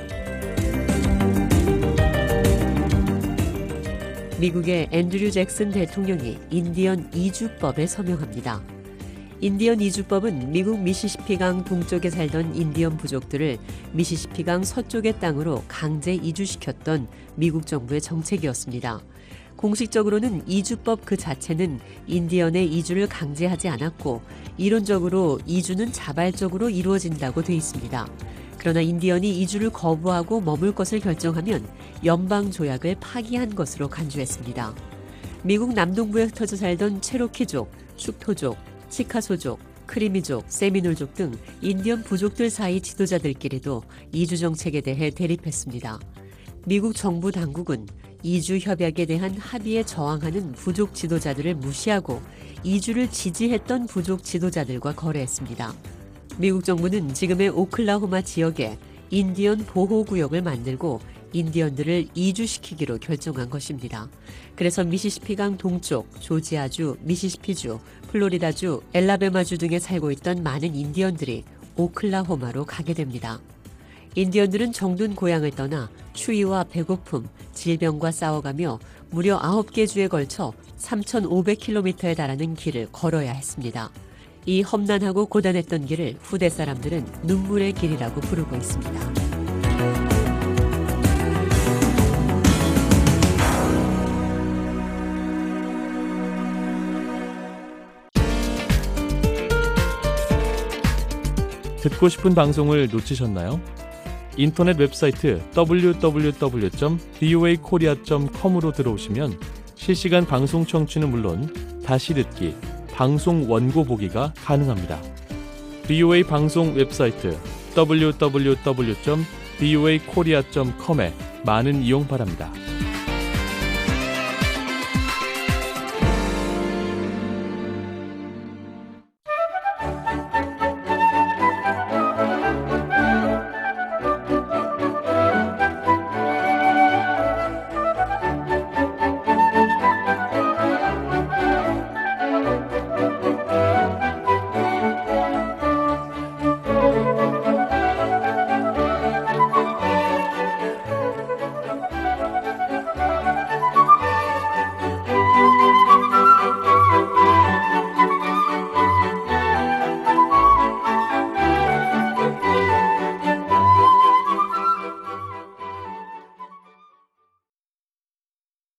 S7: 미국의 앤드류 잭슨 대통령이 인디언 이주법에 서명합니다. 인디언 이주법은 미국 미시시피강 동쪽에 살던 인디언 부족들을 미시시피강 서쪽의 땅으로 강제 이주시켰던 미국 정부의 정책이었습니다. 공식적으로는 이주법 그 자체는 인디언의 이주를 강제하지 않았고 이론적으로 이주는 자발적으로 이루어진다고 돼 있습니다. 그러나 인디언이 이주를 거부하고 머물 것을 결정하면 연방조약을 파기한 것으로 간주했습니다. 미국 남동부에 흩어져 살던 체로키족, 축토족, 치카소족, 크리미족, 세미놀족 등 인디언 부족들 사이 지도자들끼리도 이주 정책에 대해 대립했습니다. 미국 정부 당국은 이주 협약에 대한 합의에 저항하는 부족 지도자들을 무시하고 이주를 지지했던 부족 지도자들과 거래했습니다. 미국 정부는 지금의 오클라호마 지역에 인디언 보호구역을 만들고 인디언들을 이주시키기로 결정한 것입니다. 그래서 미시시피강 동쪽, 조지아주, 미시시피주, 플로리다주, 엘라베마주 등에 살고 있던 많은 인디언들이 오클라호마로 가게 됩니다. 인디언들은 정든 고향을 떠나 추위와 배고픔, 질병과 싸워가며 무려 아홉 개 주에 걸쳐 삼천오백 킬로미터에 달하는 길을 걸어야 했습니다. 이 험난하고 고단했던 길을 후대 사람들은 눈물의 길이라고 부르고 있습니다.
S8: 듣고 싶은 방송을 놓치셨나요? 인터넷 웹사이트 더블유 더블유 더블유 점 비오에이 코리아 점 컴으로 들어오시면 실시간 방송 청취는 물론 다시 듣기, 방송 원고 보기가 가능합니다. 비오에이 방송 웹사이트 더블유 더블유 더블유 점 비오에이 코리아 점 컴에 많은 이용 바랍니다.